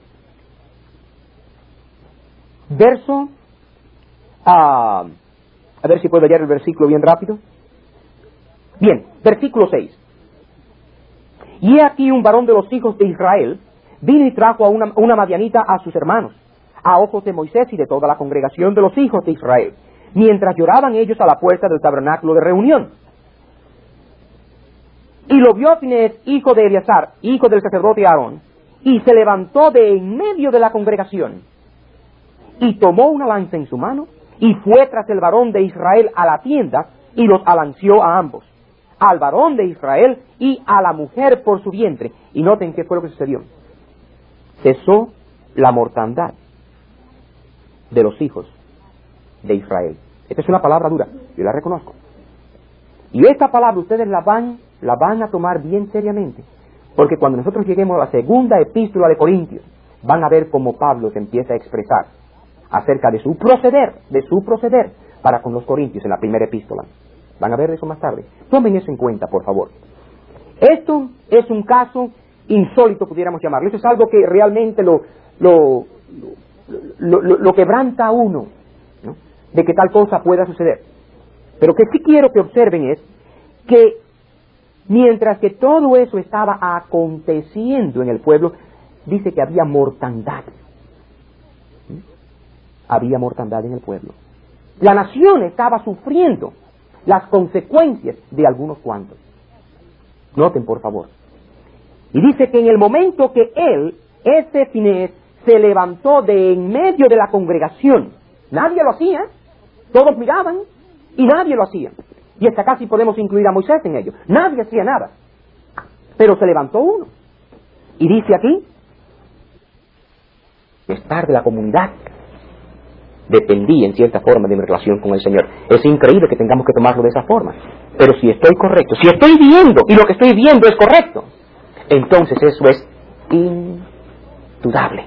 Verso, ah, a ver si puedo hallar el versículo bien rápido. Bien, versículo seis. Y he aquí un varón de los hijos de Israel vino y trajo a una, una madianita a sus hermanos, a ojos de Moisés y de toda la congregación de los hijos de Israel, mientras lloraban ellos a la puerta del tabernáculo de reunión. Y lo vio Finés, hijo de Eleazar, hijo del sacerdote Aarón, y se levantó de en medio de la congregación, y tomó una lanza en su mano, y fue tras el varón de Israel a la tienda, y los alanceó a ambos, al varón de Israel y a la mujer por su vientre. Y noten qué fue lo que sucedió. Cesó la mortandad de los hijos de Israel. Esta es una palabra dura, yo la reconozco. Y esta palabra ustedes la van, la van a tomar bien seriamente, porque cuando nosotros lleguemos a la segunda epístola de Corintios, van a ver cómo Pablo se empieza a expresar acerca de su proceder, de su proceder para con los corintios en la primera epístola. Van a ver eso más tarde. Tomen eso en cuenta, por favor. Esto es un caso insólito, pudiéramos llamarlo. Eso es algo que realmente lo, lo, lo, lo, lo quebranta a uno, ¿no?, de que tal cosa pueda suceder. Pero que sí quiero que observen es que mientras que todo eso estaba aconteciendo en el pueblo, dice que había mortandad. ¿Sí? Había mortandad en el pueblo. La nación estaba sufriendo las consecuencias de algunos cuantos. Noten, por favor. Y dice que en el momento que él, ese Finés, se levantó de en medio de la congregación, nadie lo hacía, todos miraban y nadie lo hacía. Y hasta casi podemos incluir a Moisés en ello. Nadie hacía nada. Pero se levantó uno. Y dice aquí, bienestar de la comunidad dependía en cierta forma de mi relación con el Señor. Es increíble que tengamos que tomarlo de esa forma. Pero si estoy correcto, si estoy viendo y lo que estoy viendo es correcto, entonces eso es indudable.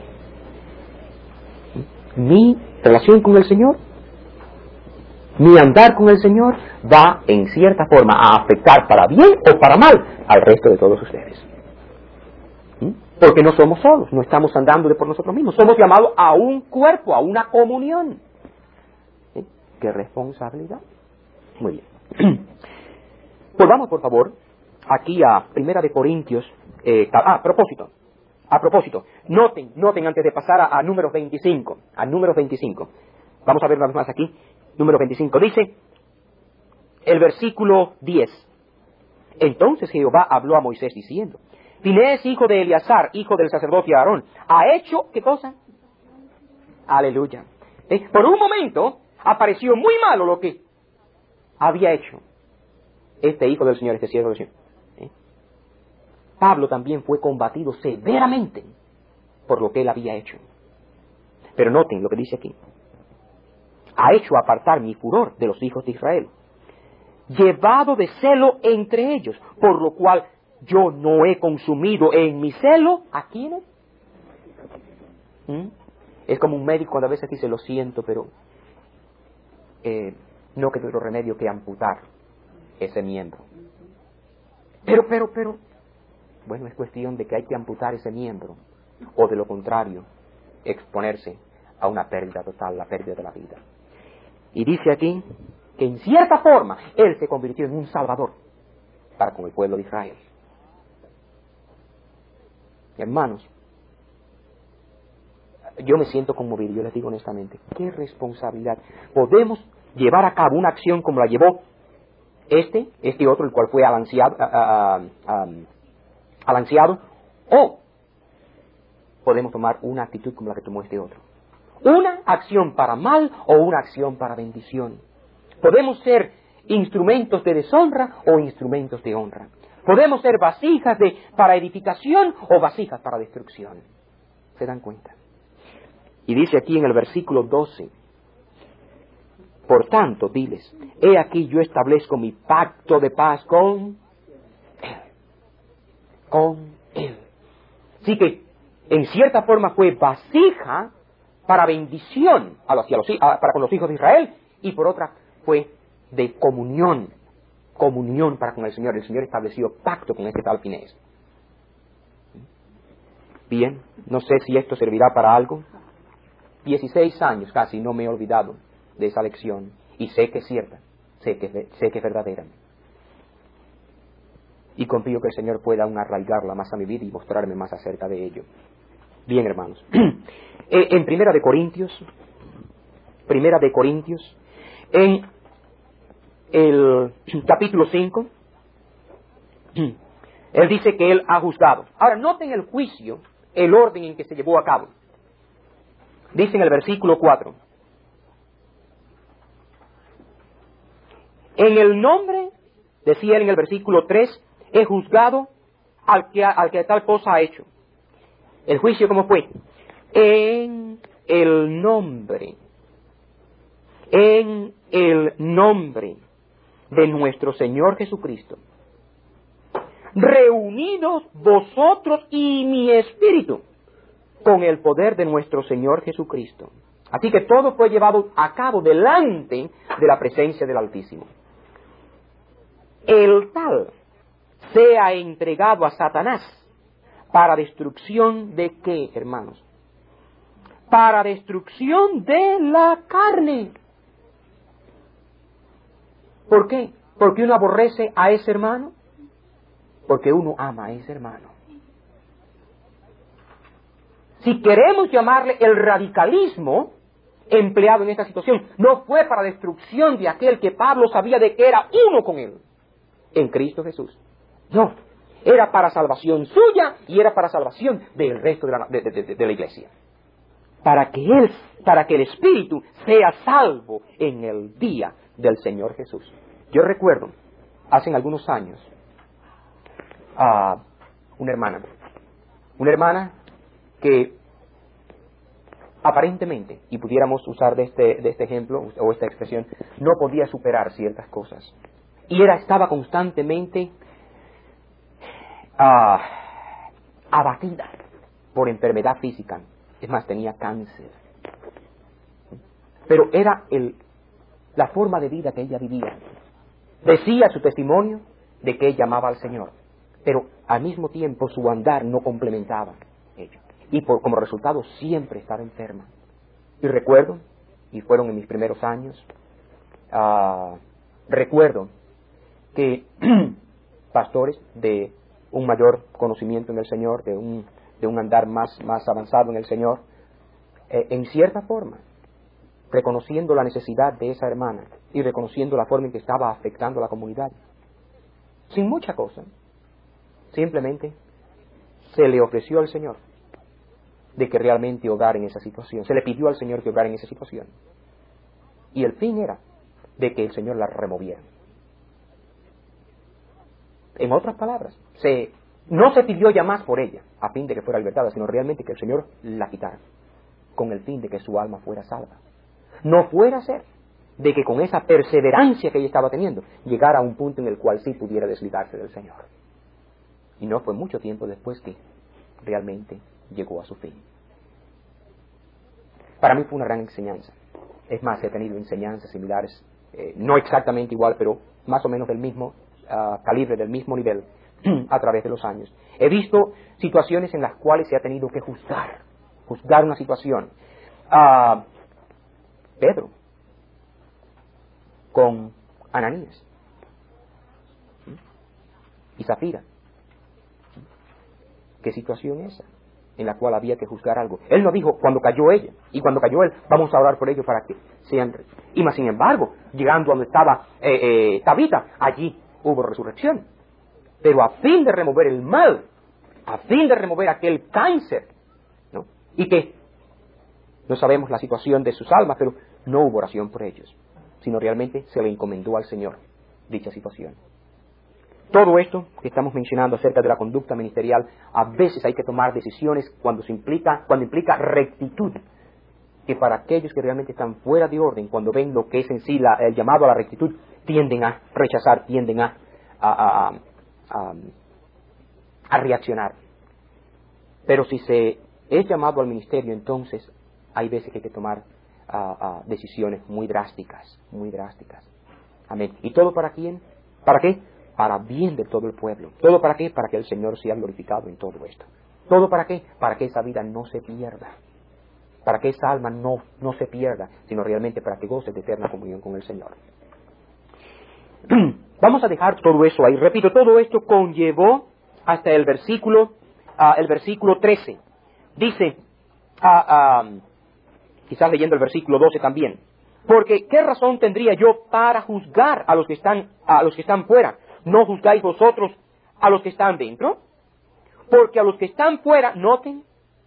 Mi relación con el Señor, mi andar con el Señor va en cierta forma a afectar para bien o para mal al resto de todos ustedes. Porque no somos solos, no estamos andando de por nosotros mismos, somos llamados a un cuerpo, a una comunión. ¿Sí? ¡Qué responsabilidad! Muy bien. Volvamos, por favor, aquí a Primera de Corintios. Eh, ah, a propósito, a propósito, noten, noten antes de pasar a, a números veinticinco, a números veinticinco. Vamos a ver una vez más aquí, número veinticinco. Dice el versículo diez. Entonces Jehová habló a Moisés diciendo: Finés, hijo de Eleazar, hijo del sacerdote Aarón, ha hecho, ¿qué cosa? Aleluya. ¿Eh? Por un momento apareció muy malo lo que había hecho este hijo del Señor, este siervo del Señor. ¿Eh? Pablo también fue combatido severamente por lo que él había hecho. Pero noten lo que dice aquí. Ha hecho apartar mi furor de los hijos de Israel, llevado de celo entre ellos, por lo cual yo no he consumido en mi celo, ¿a quiénes? ¿Mm? Es como un médico cuando a veces dice, lo siento, pero eh, no queda otro remedio que amputar ese miembro. Pero, pero, pero, bueno, es cuestión de que hay que amputar ese miembro, o de lo contrario, exponerse a una pérdida total, la pérdida de la vida. Y dice aquí que en cierta forma él se convirtió en un salvador para con el pueblo de Israel. Hermanos, yo me siento conmovido, yo les digo honestamente, qué responsabilidad. Podemos llevar a cabo una acción como la llevó este, este otro, el cual fue alanceado, uh, uh, um, alanceado, o podemos tomar una actitud como la que tomó este otro. Una acción para mal o una acción para bendición. Podemos ser instrumentos de deshonra o instrumentos de honra. Podemos ser vasijas de, para edificación o vasijas para destrucción. ¿Se dan cuenta? Y dice aquí en el versículo doce, por tanto, diles, he aquí yo establezco mi pacto de paz con él. Con él. Así que, en cierta forma fue vasija para bendición a los, a los, a, para con los hijos de Israel, y por otra fue de comunión. Comunión para con el Señor. El Señor estableció pacto con este tal Finés. Bien, no sé si esto servirá para algo. Dieciséis años casi no me he olvidado de esa lección. Y sé que es cierta, sé que, sé que es verdadera. Y confío que el Señor pueda aún arraigarla más a mi vida y mostrarme más acerca de ello. Bien, hermanos. En Primera de Corintios, Primera de Corintios, en el capítulo cinco, él dice que él ha juzgado. Ahora, noten el juicio, el orden en que se llevó a cabo. Dice en el versículo cuatro, en el nombre, decía él en el versículo tres, he juzgado al que, al que tal cosa ha hecho. El juicio, ¿cómo fue? En el nombre, en el nombre de nuestro Señor Jesucristo, reunidos vosotros y mi espíritu con el poder de nuestro Señor Jesucristo. Así que todo fue llevado a cabo delante de la presencia del Altísimo. El tal sea entregado a Satanás para destrucción de ¿qué, hermanos? Para destrucción de la carne. ¿Por qué? ¿Porque uno aborrece a ese hermano? Porque uno ama a ese hermano. Si queremos llamarle el radicalismo empleado en esta situación, no fue para destrucción de aquel que Pablo sabía de que era uno con él, en Cristo Jesús. No, era para salvación suya y era para salvación del resto de la, de, de, de, de la iglesia. Para que él, para que el Espíritu sea salvo en el día del Señor Jesús. Yo recuerdo, hace algunos años, a una hermana, una hermana que aparentemente, y pudiéramos usar de este, de este ejemplo o esta expresión, no podía superar ciertas cosas. Y era, estaba constantemente uh, abatida por enfermedad física. Es más, tenía cáncer. Pero era el, la forma de vida que ella vivía. Decía su testimonio de que ella amaba al Señor, pero al mismo tiempo su andar no complementaba ello. Y por, como resultado siempre estaba enferma. Y recuerdo, y fueron en mis primeros años, uh, recuerdo que pastores de un mayor conocimiento en el Señor, de un, de un andar más, más avanzado en el Señor, eh, en cierta forma, reconociendo la necesidad de esa hermana y reconociendo la forma en que estaba afectando a la comunidad, sin mucha cosa, simplemente se le ofreció al Señor de que realmente obrar en esa situación. Se le pidió al Señor que obrara en esa situación. Y el fin era de que el Señor la removiera. En otras palabras, se, no se pidió ya más por ella, a fin de que fuera libertada, sino realmente que el Señor la quitara, con el fin de que su alma fuera salva. No fuera a ser de que con esa perseverancia que ella estaba teniendo, llegara a un punto en el cual sí pudiera desligarse del Señor. Y no fue mucho tiempo después que realmente llegó a su fin. Para mí fue una gran enseñanza. Es más, he tenido enseñanzas similares, eh, no exactamente igual, pero más o menos del mismo uh, calibre, del mismo nivel, a través de los años. He visto situaciones en las cuales se ha tenido que juzgar, juzgar una situación. Uh, Pedro, con Ananías y Zafira. ¿Qué situación es esa en la cual había que juzgar algo? Él no dijo cuando cayó ella y cuando cayó él, vamos a orar por ellos para que sean. Y más sin embargo, llegando a donde estaba eh, eh, Tabita, allí hubo resurrección. Pero a fin de remover el mal, a fin de remover aquel cáncer, ¿no? Y que no sabemos la situación de sus almas, pero no hubo oración por ellos, sino realmente se le encomendó al Señor dicha situación. Todo esto que estamos mencionando acerca de la conducta ministerial, a veces hay que tomar decisiones cuando se implica, cuando implica rectitud, que para aquellos que realmente están fuera de orden, cuando ven lo que es en sí la, el llamado a la rectitud, tienden a rechazar, tienden a, a, a, a, a reaccionar. Pero si se es llamado al ministerio, entonces hay veces que hay que tomar uh, uh, decisiones muy drásticas, muy drásticas. Amén. ¿Y todo para quién? ¿Para qué? Para bien de todo el pueblo. ¿Todo para qué? Para que el Señor sea glorificado en todo esto. ¿Todo para qué? Para que esa vida no se pierda. Para que esa alma no, no se pierda, sino realmente para que goce de eterna comunión con el Señor. Vamos a dejar todo eso ahí. Repito, todo esto conllevó hasta el versículo, uh, el versículo trece. Dice, uh, uh, quizás leyendo el versículo doce también, porque ¿qué razón tendría yo para juzgar a los que están, a los que están fuera? ¿No juzgáis vosotros a los que están dentro? Porque a los que están fuera, noten,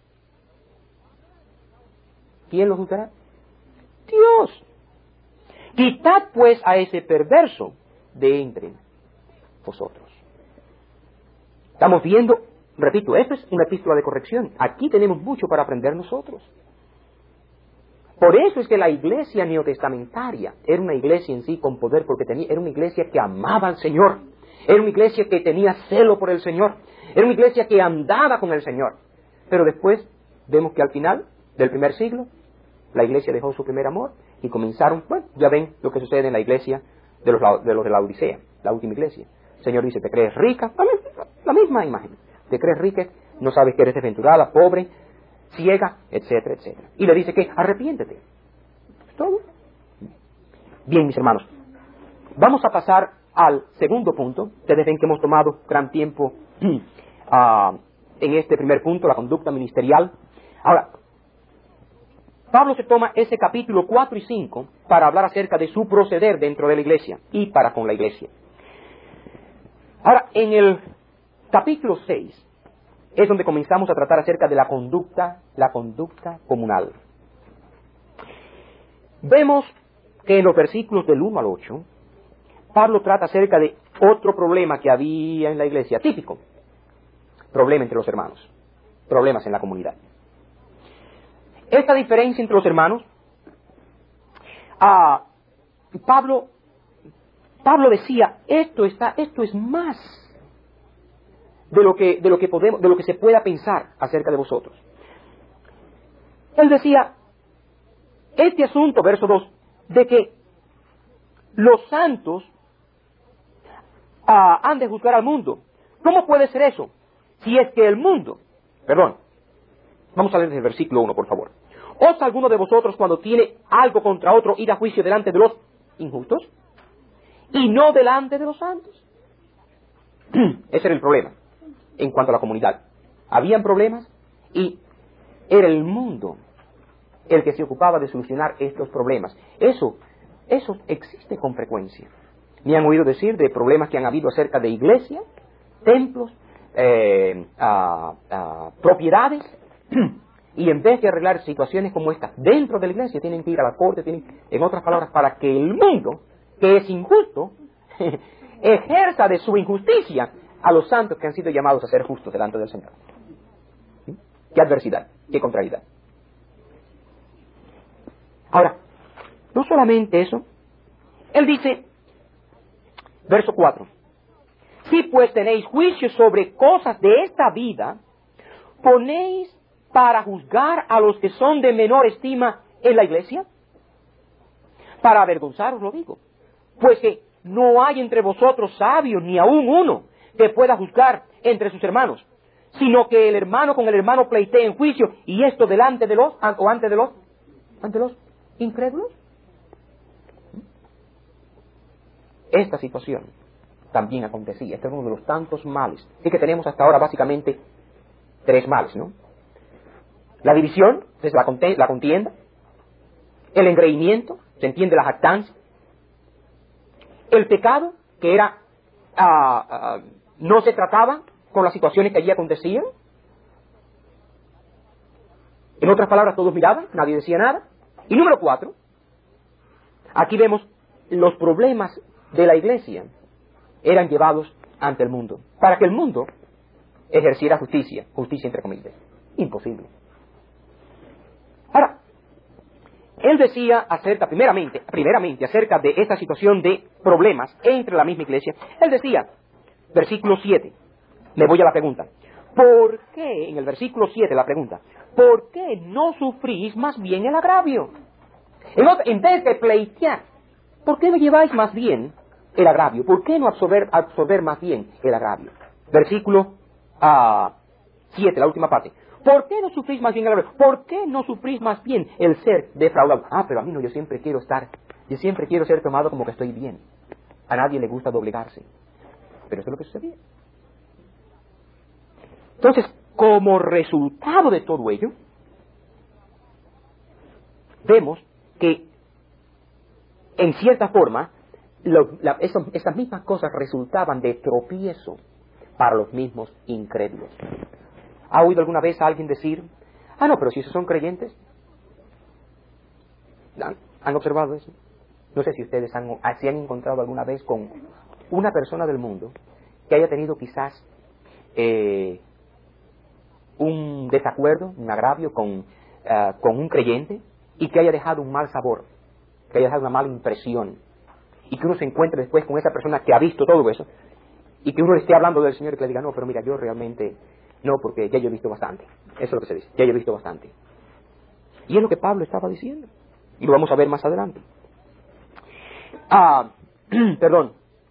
¿quién los juzgará? Dios. Quitad pues a ese perverso de entre vosotros. Estamos viendo, repito, esto es una epístola de corrección. Aquí tenemos mucho para aprender nosotros. Por eso es que la iglesia neotestamentaria era una iglesia en sí con poder, porque tenía, era una iglesia que amaba al Señor, era una iglesia que tenía celo por el Señor, era una iglesia que andaba con el Señor. Pero después vemos que al final del primer siglo, la iglesia dejó su primer amor y comenzaron, bueno, ya ven lo que sucede en la iglesia de los de, los de la Odisea, la última iglesia. El Señor dice, te crees rica, la misma imagen, te crees rica, no sabes que eres desventurada, pobre, ciega, etcétera, etcétera. Y le dice que arrepiéntete. ¿Es todo? Bien, mis hermanos, vamos a pasar al segundo punto. Ustedes ven que hemos tomado gran tiempo uh, en este primer punto, la conducta ministerial. Ahora, Pablo se toma ese capítulo cuatro y cinco para hablar acerca de su proceder dentro de la iglesia y para con la iglesia. Ahora, en el capítulo seis es donde comenzamos a tratar acerca de la conducta, la conducta comunal. Vemos que en los versículos del uno al ocho, Pablo trata acerca de otro problema que había en la iglesia, típico, problema entre los hermanos, problemas en la comunidad. esta diferencia entre los hermanos, ah, Pablo, Pablo decía, esto está, esto es más de lo que, de lo que podemos, de lo que se pueda pensar acerca de vosotros. Él decía, este asunto, verso dos, de que los santos ah, han de juzgar al mundo. ¿Cómo puede ser eso? Si es que el mundo, perdón, vamos a leer desde el versículo uno, por favor. ¿Osa alguno de vosotros cuando tiene algo contra otro ir a juicio delante de los injustos y no delante de los santos? Ese era el problema en cuanto a la comunidad. Habían problemas y era el mundo el que se ocupaba de solucionar estos problemas. Eso, eso existe con frecuencia. Me han oído decir de problemas que han habido acerca de iglesias, templos, eh, a, a, propiedades, y en vez de arreglar situaciones como estas dentro de la iglesia, tienen que ir a la corte, tienen, en otras palabras, para que el mundo, que es injusto, ejerza de su injusticia a los santos que han sido llamados a ser justos delante del Señor. ¿Sí? Qué adversidad, qué contrariedad. Ahora, no solamente eso, él dice, verso cuatro, si pues tenéis juicio sobre cosas de esta vida, ponéis para juzgar a los que son de menor estima en la iglesia. Para avergonzaros lo digo, pues que no hay entre vosotros sabios ni aun uno que pueda juzgar entre sus hermanos, sino que el hermano con el hermano pleitee en juicio, y esto delante de los, o ante de los, ante los incrédulos. Esta situación también acontecía. Este es uno de los tantos males. Así que tenemos hasta ahora básicamente tres males, ¿no? La división, es la, conte- la contienda, el engreimiento, se entiende la jactancia, el pecado, que era, ah, ah, no se trataba con las situaciones que allí acontecían. En otras palabras, todos miraban, nadie decía nada. Y número cuatro, aquí vemos los problemas de la iglesia eran llevados ante el mundo, para que el mundo ejerciera justicia, justicia entre comillas. Imposible. Ahora, él decía acerca, primeramente, primeramente, acerca de esta situación de problemas entre la misma iglesia. Él decía, versículo siete, me voy a la pregunta, ¿por qué, en el versículo siete la pregunta, ¿por qué no sufrís más bien el agravio? En, otra, en vez de pleitear, ¿por qué no lleváis más bien el agravio? ¿Por qué no absorber, absorber más bien el agravio? Versículo uh, siete, la última parte. ¿Por qué no sufrís más bien el agravio? ¿Por qué no sufrís más bien el ser defraudado? Ah, pero a mí no, yo siempre quiero estar, yo siempre quiero ser tomado como que estoy bien. A nadie le gusta doblegarse. Pero eso es lo que sucedía. Entonces, como resultado de todo ello, vemos que, en cierta forma, lo, la, eso, esas mismas cosas resultaban de tropiezo para los mismos incrédulos. ¿Ha oído alguna vez a alguien decir, ah, no, pero si esos son creyentes? ¿Han, han observado eso? No sé si ustedes han, se han encontrado alguna vez con una persona del mundo que haya tenido quizás eh, un desacuerdo, un agravio con, uh, con un creyente, y que haya dejado un mal sabor, que haya dejado una mala impresión, y que uno se encuentre después con esa persona que ha visto todo eso, y que uno le esté hablando del Señor y que le diga, no, pero mira, yo realmente, no, porque ya yo he visto bastante. Eso es lo que se dice, ya yo he visto bastante. Y es lo que Pablo estaba diciendo, y lo vamos a ver más adelante. Ah, perdón.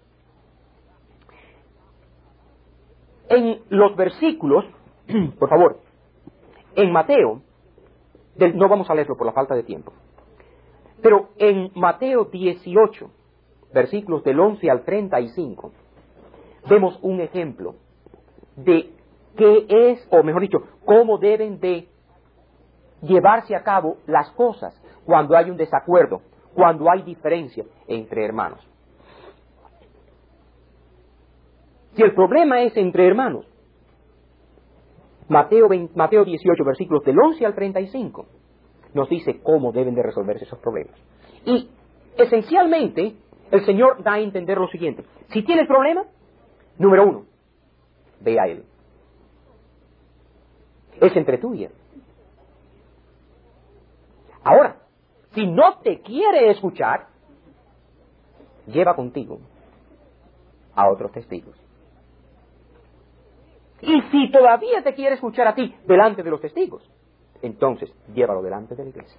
En los versículos, por favor, en Mateo, del, no vamos a leerlo por la falta de tiempo, pero en Mateo dieciocho, versículos del once al treinta y cinco, vemos un ejemplo de qué es, o mejor dicho, cómo deben de llevarse a cabo las cosas cuando hay un desacuerdo, cuando hay diferencia entre hermanos. Si el problema es entre hermanos, Mateo, veinte, Mateo dieciocho, versículos del once al treinta y cinco, nos dice cómo deben de resolverse esos problemas. Y, esencialmente, el Señor da a entender lo siguiente. Si tienes problema, número uno, ve a Él. Es entre tú y Él. Ahora, si no te quiere escuchar, lleva contigo a otros testigos. Y si todavía te quiere escuchar a ti delante de los testigos, entonces llévalo delante de la iglesia.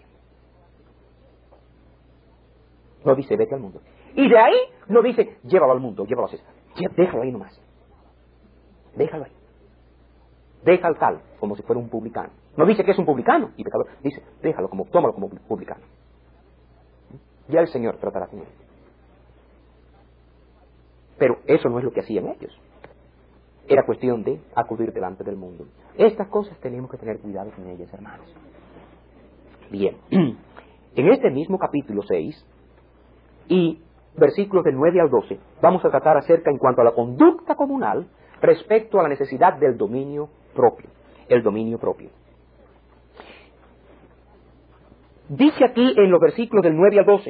No dice vete al mundo. Y de ahí no dice llévalo al mundo, llévalo a César. Déjalo ahí nomás. Déjalo ahí. Deja al tal como si fuera un publicano. No dice que es un publicano y pecador. Dice, déjalo como, tómalo como publicano. Ya el Señor tratará con él. Pero eso no es lo que hacían ellos. Era cuestión de acudir delante del mundo. Estas cosas tenemos que tener cuidado con ellas, hermanos. Bien. En este mismo capítulo seis y versículos del nueve al doce, vamos a tratar acerca en cuanto a la conducta comunal respecto a la necesidad del dominio propio. El dominio propio. Dice aquí en los versículos del nueve al doce,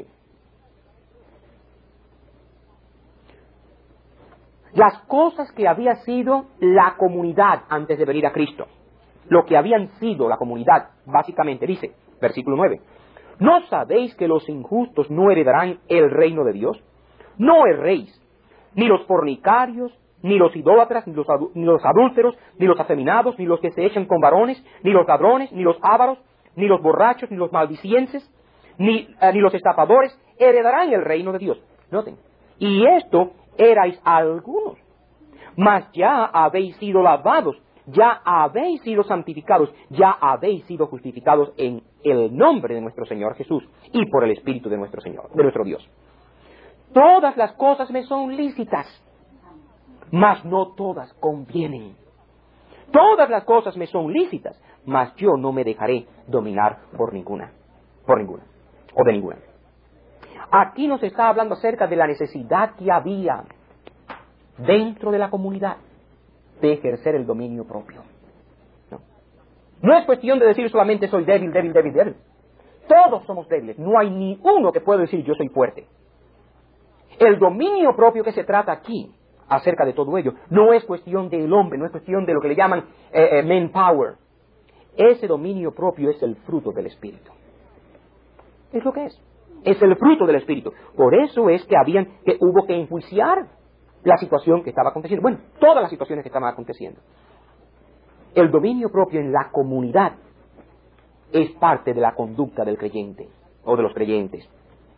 las cosas que había sido la comunidad antes de venir a Cristo, lo que habían sido la comunidad, básicamente dice, versículo nueve, ¿no sabéis que los injustos no heredarán el reino de Dios? No erréis, ni los fornicarios, ni los idólatras, ni los, ni los adúlteros, ni los afeminados, ni los que se echan con varones, ni los ladrones, ni los ávaros, ni los borrachos, ni los maldicientes, ni, eh, ni los estafadores, heredarán el reino de Dios. Noten, y esto erais algunos, mas ya habéis sido lavados, ya habéis sido santificados, ya habéis sido justificados en el nombre de nuestro Señor Jesús y por el Espíritu de nuestro Señor, de nuestro Dios. Todas las cosas me son lícitas, mas no todas convienen. Todas las cosas me son lícitas, mas yo no me dejaré dominar por ninguna, por ninguna, o de ninguna. Aquí nos está hablando acerca de la necesidad que había dentro de la comunidad de ejercer el dominio propio. No, no es cuestión de decir solamente soy débil, débil, débil, débil. Todos somos débiles. No hay ni uno que pueda decir yo soy fuerte. El dominio propio que se trata aquí acerca de todo ello no es cuestión del hombre, no es cuestión de lo que le llaman eh, eh, manpower. Ese dominio propio es el fruto del Espíritu. Es lo que es. Es el fruto del Espíritu. Por eso es que habían, que hubo que enjuiciar la situación que estaba aconteciendo. Bueno, todas las situaciones que estaban aconteciendo. El dominio propio en la comunidad es parte de la conducta del creyente, o de los creyentes.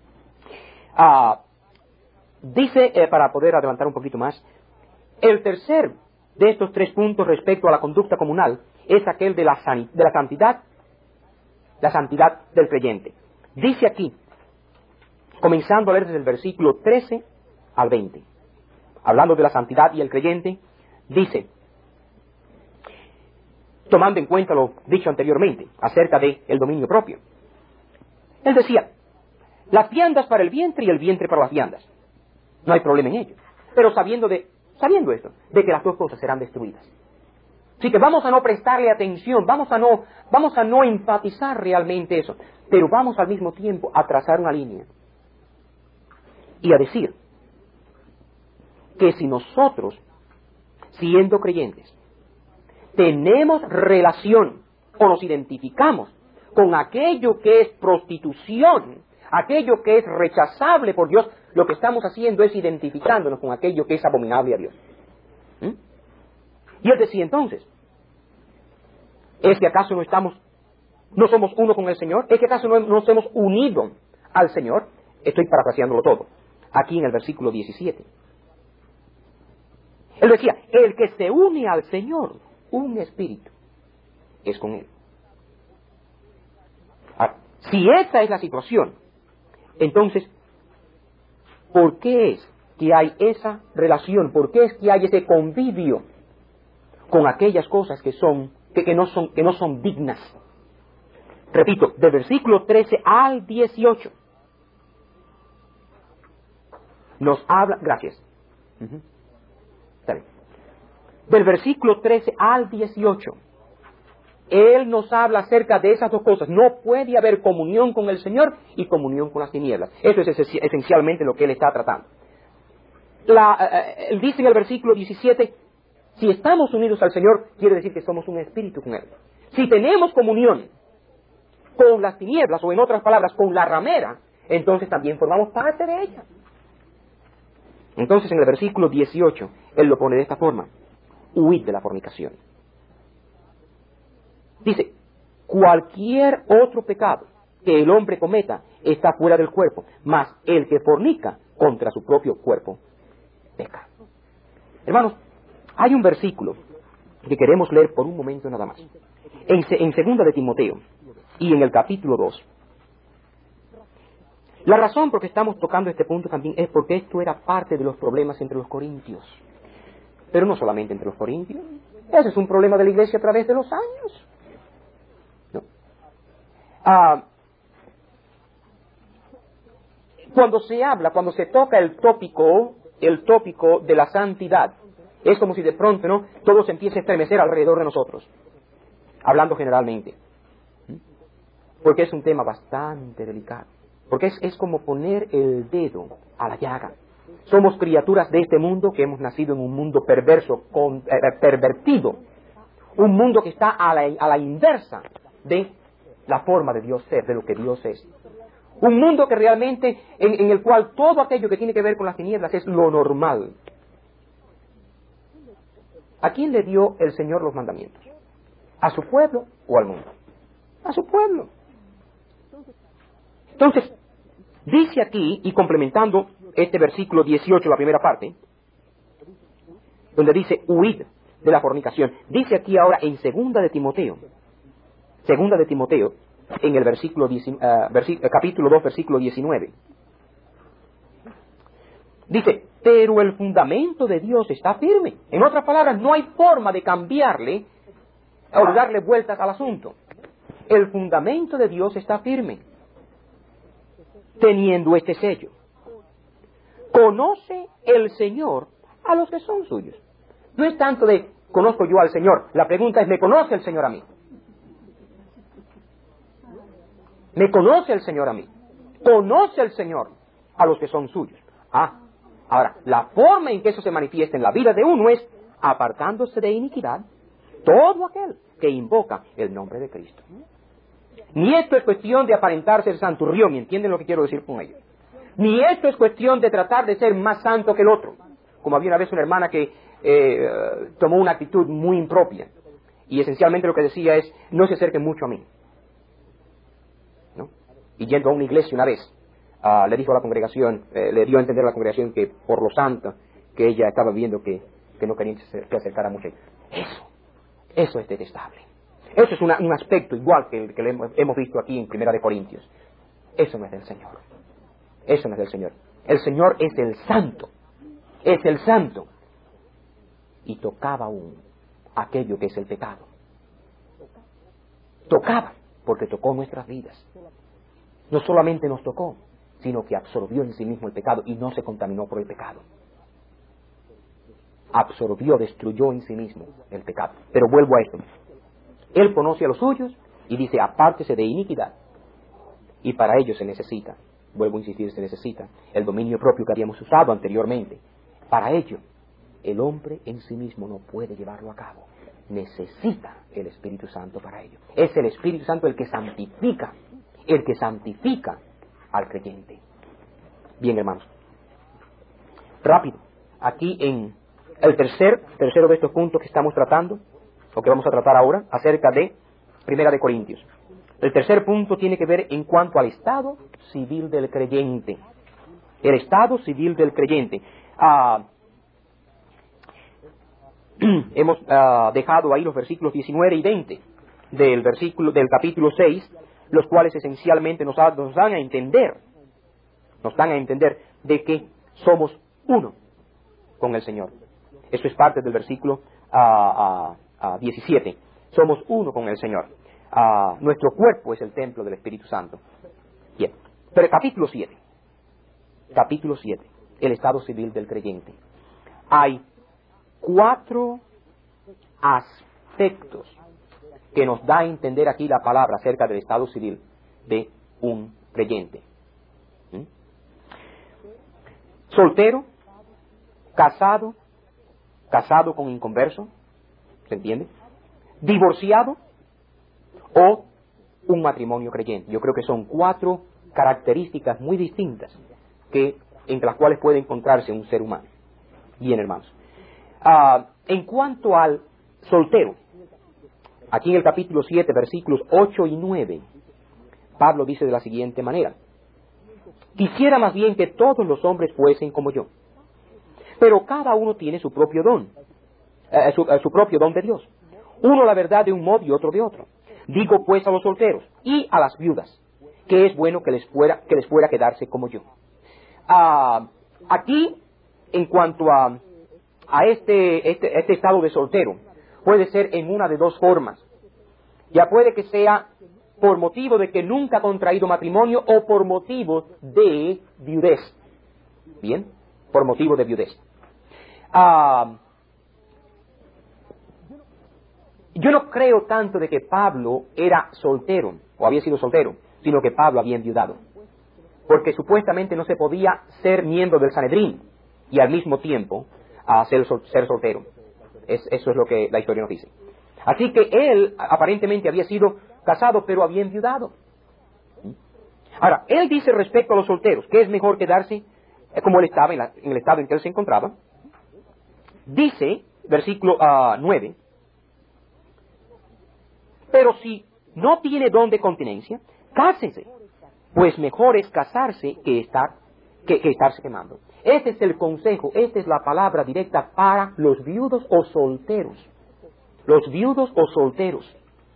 Ah, dice, eh, para poder adelantar un poquito más, el tercer de estos tres puntos respecto a la conducta comunal es aquel de la, san, de la santidad, la santidad del creyente. Dice aquí, comenzando a leer desde el versículo trece al veinte, hablando de la santidad y el creyente, dice, tomando en cuenta lo dicho anteriormente acerca del dominio propio. Él decía, las viandas para el vientre y el vientre para las viandas. No hay problema en ello. Pero sabiendo de, sabiendo esto, de que las dos cosas serán destruidas. Así que vamos a no prestarle atención, vamos a no, vamos a no enfatizar realmente eso, pero vamos al mismo tiempo a trazar una línea y a decir que si nosotros, siendo creyentes, tenemos relación o nos identificamos con aquello que es prostitución, aquello que es rechazable por Dios, lo que estamos haciendo es identificándonos con aquello que es abominable a Dios. ¿Mm? Y él decía entonces, ¿es que acaso no estamos, no somos uno con el Señor? ¿Es que acaso no nos hemos unido al Señor? Estoy parafraseándolo todo, aquí en el versículo diecisiete. Él decía, el que se une al Señor, un espíritu, es con Él. Ahora, si esa es la situación, entonces, ¿por qué es que hay esa relación? ¿Por qué es que hay ese convivio con aquellas cosas que son, que, que no son, que no son dignas? Repito, del versículo trece al dieciocho, nos habla, gracias. Uh-huh. Está bien. Del versículo trece al dieciocho, Él nos habla acerca de esas dos cosas. No puede haber comunión con el Señor y comunión con las tinieblas. Eso es esencialmente lo que Él está tratando. La, eh, él dice en el versículo diecisiete, si estamos unidos al Señor, quiere decir que somos un espíritu con Él. Si tenemos comunión con las tinieblas, o en otras palabras, con la ramera, entonces también formamos parte de ella. Entonces en el versículo dieciocho, él lo pone de esta forma: huid de la fornicación. Dice, cualquier otro pecado que el hombre cometa está fuera del cuerpo, mas el que fornica contra su propio cuerpo peca. Hermanos, hay un versículo que queremos leer por un momento nada más. En, en segunda de Timoteo y en el capítulo dos. La razón por que estamos tocando este punto también es porque esto era parte de los problemas entre los corintios. Pero no solamente entre los corintios. Ese es un problema de la iglesia a través de los años. ¿No? Ah, cuando se habla, cuando se toca el tópico, el tópico de la santidad, es como si de pronto, ¿no?, todo se empiece a estremecer alrededor de nosotros, hablando generalmente. Porque es un tema bastante delicado. Porque es, es como poner el dedo a la llaga. Somos criaturas de este mundo que hemos nacido en un mundo perverso, con, eh, pervertido. Un mundo que está a la, a la inversa de la forma de Dios ser, de lo que Dios es. Un mundo que realmente, en, en el cual todo aquello que tiene que ver con las tinieblas es lo normal. ¿A quién le dio el Señor los mandamientos? ¿A su pueblo o al mundo? A su pueblo. Entonces, dice aquí, y complementando este versículo dieciocho, la primera parte, donde dice huid de la fornicación, dice aquí ahora en segunda de Timoteo, segunda de Timoteo, en el versículo diez, uh, versi, capítulo dos, versículo diecinueve, dice, pero el fundamento de Dios está firme. En otras palabras, no hay forma de cambiarle o de darle vueltas al asunto. El fundamento de Dios está firme, teniendo este sello: conoce el Señor a los que son suyos. No es tanto de conozco yo al Señor, la pregunta es, ¿me conoce el Señor a mí? ¿Me conoce el Señor a mí? ¿Conoce el Señor a los que son suyos? Ah, ahora, la forma en que eso se manifiesta en la vida de uno es apartándose de iniquidad todo aquel que invoca el nombre de Cristo. Ni esto es cuestión de aparentar ser santurrión, ¿me entienden lo que quiero decir con ello? Ni esto es cuestión de tratar de ser más santo que el otro. Como había una vez una hermana que eh, tomó una actitud muy impropia, y esencialmente lo que decía es, no se acerquen mucho a mí. ¿No? Y yendo a una iglesia una vez, uh, le dijo a la congregación, eh, le dio a entender a la congregación que por lo santo que ella estaba viendo que, que no querían que acercara mucho. Eso, eso es detestable. Eso es una, un aspecto igual que el que hemos visto aquí en Primera de Corintios. Eso no es del Señor. Eso no es del Señor. El Señor es el santo. Es el santo. Y tocaba aún aquello que es el pecado. Tocaba, porque tocó nuestras vidas. No solamente nos tocó, sino que absorbió en sí mismo el pecado y no se contaminó por el pecado. Absorbió, destruyó en sí mismo el pecado. Pero vuelvo a esto. Él conoce a los suyos y dice, apártese de iniquidad. Y para ello se necesita, vuelvo a insistir, se necesita el dominio propio que habíamos usado anteriormente. Para ello, el hombre en sí mismo no puede llevarlo a cabo. Necesita el Espíritu Santo para ello. Es el Espíritu Santo el que santifica, el que santifica al creyente. Bien, hermanos. Rápido. Aquí en el tercer, tercero de estos puntos que estamos tratando, o que vamos a tratar ahora, acerca de Primera de Corintios. El tercer punto tiene que ver en cuanto al estado civil del creyente. El estado civil del creyente. Ah, hemos ah, dejado ahí los versículos diecinueve y veinte del versículo del capítulo seis, los cuales esencialmente nos, ha, nos dan a entender, nos dan a entender de que somos uno con el Señor. Eso es parte del versículo ah, ah, ah, diecisiete. Somos uno con el Señor. Ah, nuestro cuerpo es el templo del Espíritu Santo. Bien. Pero el capítulo siete. Capítulo siete. El estado civil del creyente. Hay cuatro aspectos que nos da a entender aquí la palabra acerca del estado civil de un creyente. ¿Mm? Soltero, casado, casado con inconverso, ¿se entiende? Divorciado o un matrimonio creyente. Yo creo que son cuatro características muy distintas que, entre las cuales puede encontrarse un ser humano. Bien, hermanos. Uh, en cuanto al soltero, aquí en el capítulo siete, versículos ocho y nueve, Pablo dice de la siguiente manera: quisiera más bien que todos los hombres fuesen como yo, pero cada uno tiene su propio don, eh, su, eh, su propio don de Dios. Uno la verdad de un modo y otro de otro. Digo pues a los solteros y a las viudas, que es bueno que les fuera, que les fuera quedarse como yo. Uh, aquí, en cuanto a, a este, este, este estado de soltero, puede ser en una de dos formas. Ya puede que sea por motivo de que nunca ha contraído matrimonio o por motivo de viudez. Bien, por motivo de viudez. Uh, yo no creo tanto de que Pablo era soltero, o había sido soltero, sino que Pablo había enviudado. Porque supuestamente no se podía ser miembro del Sanedrín y al mismo tiempo uh, ser, sol, ser soltero. Es, eso es lo que la historia nos dice. Así que él aparentemente había sido casado, pero había enviudado. Ahora, él dice respecto a los solteros que es mejor quedarse como él estaba, en, la, en el estado en que él se encontraba. Dice, versículo uh, nueve, pero si no tiene don de continencia, cásese, pues mejor es casarse que estar que, que estarse quemando. Este es el consejo, esta es la palabra directa para los viudos o solteros. Los viudos o solteros.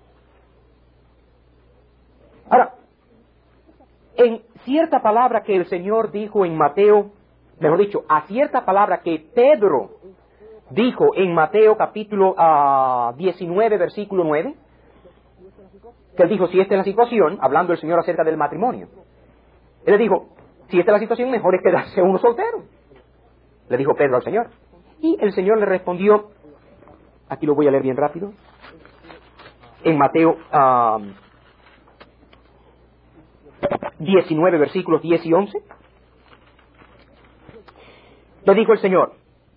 Ahora, en cierta palabra que el Señor dijo en Mateo, mejor dicho, a cierta palabra que Pedro dijo en Mateo capítulo uh, diecinueve, versículo nueve, que él dijo, si esta es la situación, hablando el Señor acerca del matrimonio, él le dijo, si esta es la situación, mejor es quedarse uno soltero. Le dijo Pedro al Señor. Y el Señor le respondió, aquí lo voy a leer bien rápido, en Mateo uh, diecinueve, versículos diez y once, le dijo el Señor,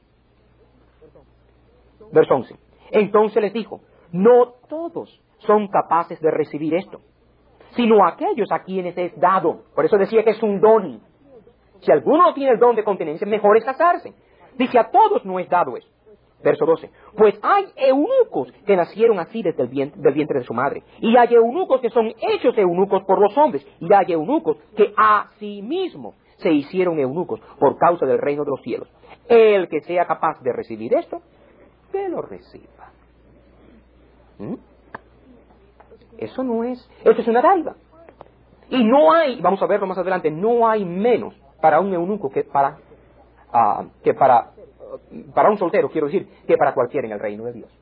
verso once, entonces les dijo, no todos son capaces de recibir esto, sino aquellos a quienes es dado. Por eso decía que es un don. Si alguno no tiene el don de continencia, mejor es casarse. Dice, a todos no es dado eso. Verso doce, pues hay eunucos que nacieron así desde el vientre, del vientre de su madre, y hay eunucos que son hechos eunucos por los hombres, y hay eunucos que a sí mismos se hicieron eunucos por causa del reino de los cielos. El que sea capaz de recibir esto, que lo reciba. ¿Mm? Eso no es, eso es una dádiva. Y no hay, vamos a verlo más adelante, no hay menos para un eunuco que para, uh, que para, uh, para un soltero, quiero decir, que para cualquiera en el reino de Dios.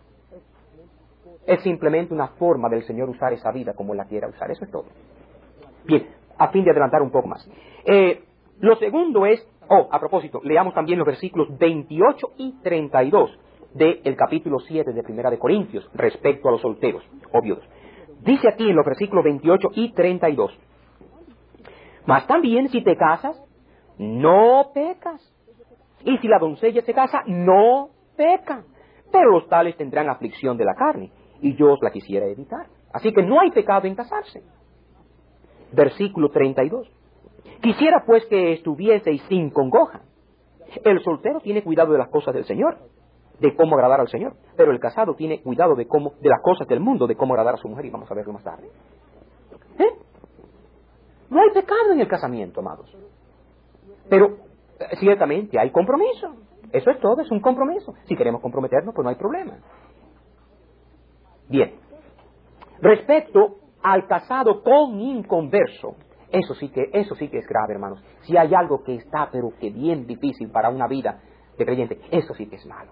Es simplemente una forma del Señor usar esa vida como Él la quiera usar, eso es todo. Bien, a fin de adelantar un poco más. Eh, lo segundo es, oh, a propósito, leamos también los versículos veintiocho y treinta y dos del capítulo siete de Primera de Corintios respecto a los solteros o viudos. Dice aquí en los versículos veintiocho y treinta y dos, mas también si te casas, no pecas. Y si la doncella se casa, no peca. Pero los tales tendrán aflicción de la carne, y yo os la quisiera evitar. Así que no hay pecado en casarse. Versículo treinta y dos. Quisiera pues que estuvieseis sin congoja. El soltero tiene cuidado de las cosas del Señor, de cómo agradar al Señor, pero el casado tiene cuidado de cómo, de las cosas del mundo, de cómo agradar a su mujer, y vamos a verlo más tarde. ¿Eh? No hay pecado en el casamiento, amados. Pero eh, ciertamente hay compromiso. Eso es todo, es un compromiso. Si queremos comprometernos, pues no hay problema. Bien. Respecto al casado con inconverso, eso sí que, eso sí que es grave, hermanos. Si hay algo que está, pero que bien difícil para una vida de creyente, eso sí que es malo.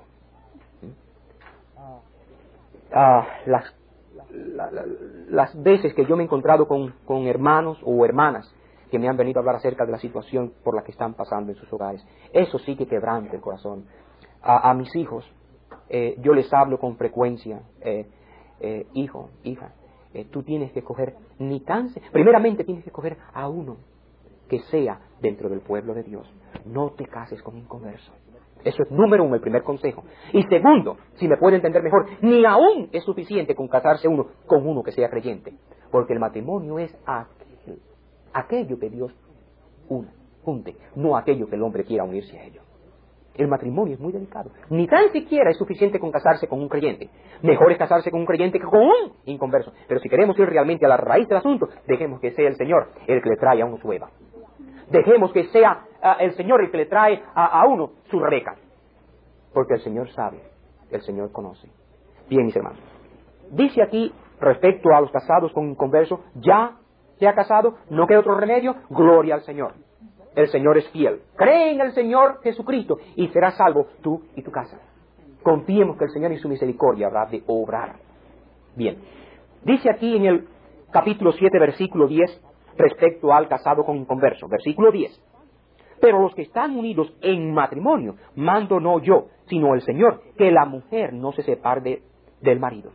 Ah, las, la, la, las veces que yo me he encontrado con, con hermanos o hermanas que me han venido a hablar acerca de la situación por la que están pasando en sus hogares, eso sí que quebranta el corazón. A, a mis hijos, eh, yo les hablo con frecuencia, eh, eh, hijo, hija, eh, tú tienes que coger, ni tan, primeramente tienes que coger a uno que sea dentro del pueblo de Dios. No te cases con inconverso. Eso es número uno, el primer consejo. Y segundo, si me puede entender mejor, ni aún es suficiente con casarse uno con uno que sea creyente. Porque el matrimonio es aquel, aquello que Dios una, junte, no aquello que el hombre quiera unirse a ello. El matrimonio es muy delicado. Ni tan siquiera es suficiente con casarse con un creyente. Mejor es casarse con un creyente que con un inconverso. Pero si queremos ir realmente a la raíz del asunto, dejemos que sea el Señor el que le trae a uno su Eva. Dejemos que sea uh, el Señor el que le trae a, a uno su Rebeca. Porque el Señor sabe, el Señor conoce. Bien, mis hermanos. Dice aquí, respecto a los casados con inconverso, ya se ha casado, no queda otro remedio, gloria al Señor. El Señor es fiel. Cree en el Señor Jesucristo y serás salvo tú y tu casa. Confiemos que el Señor y su misericordia habrá de obrar. Bien. Dice aquí en el capítulo siete, versículo diez, respecto al casado con inconverso. Versículo diez. Pero los que están unidos en matrimonio, mando no yo, sino el Señor, que la mujer no se separe de, del marido.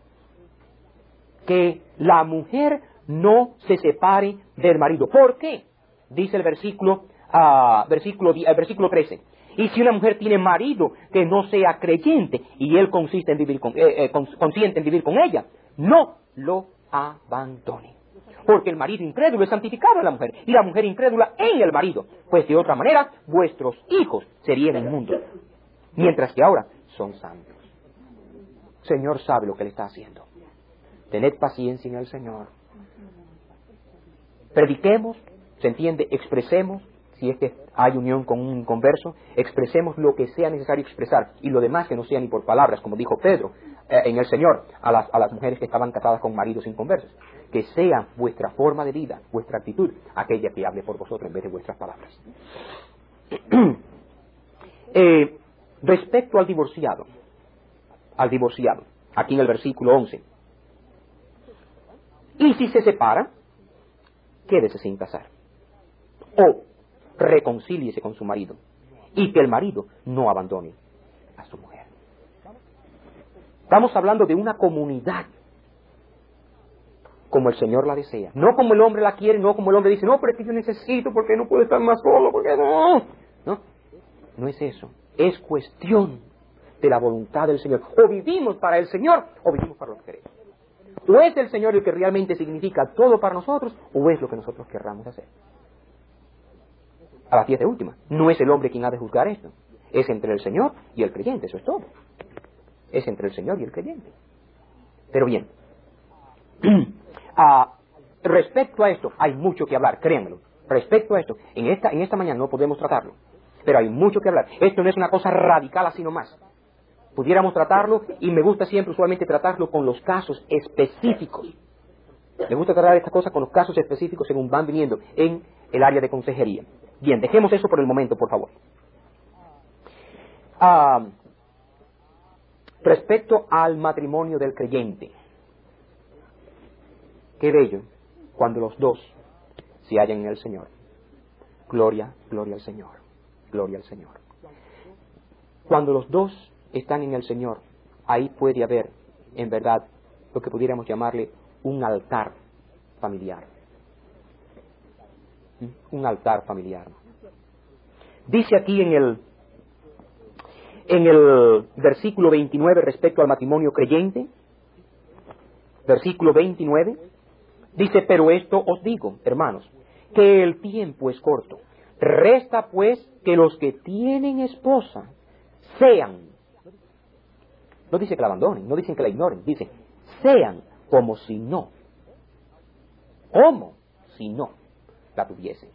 Que la mujer no se separe del marido. ¿Por qué? Dice el versículo, uh, versículo, el versículo trece. Y si una mujer tiene marido que no sea creyente y él consiste en vivir con, eh, eh, consiente en vivir con ella, no lo abandone. Porque el marido incrédulo es santificado en la mujer y la mujer incrédula en el marido. Pues de otra manera, vuestros hijos serían inmundos, mientras que ahora son santos. El Señor sabe lo que le está haciendo. Tened paciencia en el Señor. Prediquemos, se entiende, expresemos, si es que hay unión con un inconverso, expresemos lo que sea necesario expresar, y lo demás que no sea ni por palabras, como dijo Pedro eh, en el Señor, a las, a las mujeres que estaban casadas con maridos inconversos. Que sea vuestra forma de vida, vuestra actitud, aquella que hable por vosotros en vez de vuestras palabras. eh, respecto al divorciado, al divorciado, aquí en el versículo once. Y si se separa, quédese sin casar. O reconcíliese con su marido. Y que el marido no abandone a su mujer. Estamos hablando de una comunidad como el Señor la desea. No como el hombre la quiere, no como el hombre dice, no, pero es que yo necesito porque no puedo estar más solo, porque no. No, no es eso. Es cuestión de la voluntad del Señor. O vivimos para el Señor, o vivimos para lo que queremos. O es el Señor el que realmente significa todo para nosotros, o es lo que nosotros querramos hacer. A las diez de última. No es el hombre quien ha de juzgar esto. Es entre el Señor y el creyente, eso es todo. Es entre el Señor y el creyente. Pero bien. Ah, respecto a esto, hay mucho que hablar, créanmelo. Respecto a esto, en esta, en esta mañana no podemos tratarlo. Pero hay mucho que hablar. Esto no es una cosa radical así nomás. Pudiéramos tratarlo, y me gusta siempre usualmente tratarlo con los casos específicos. Me gusta tratar estas cosas con los casos específicos según van viniendo en el área de consejería. Bien, dejemos eso por el momento, por favor. Ah, respecto al matrimonio del creyente. Qué bello cuando los dos se hallan en el Señor. Gloria, gloria al Señor. Gloria al Señor. Cuando los dos están en el Señor, ahí puede haber, en verdad, lo que pudiéramos llamarle un altar familiar. Un altar familiar. Dice aquí en el, en el versículo veintinueve respecto al matrimonio creyente, versículo veintinueve, dice, pero esto os digo, hermanos, que el tiempo es corto. Resta pues que los que tienen esposa sean, no dice que la abandonen, no dicen que la ignoren, dice, sean como si no, como si no la tuviesen.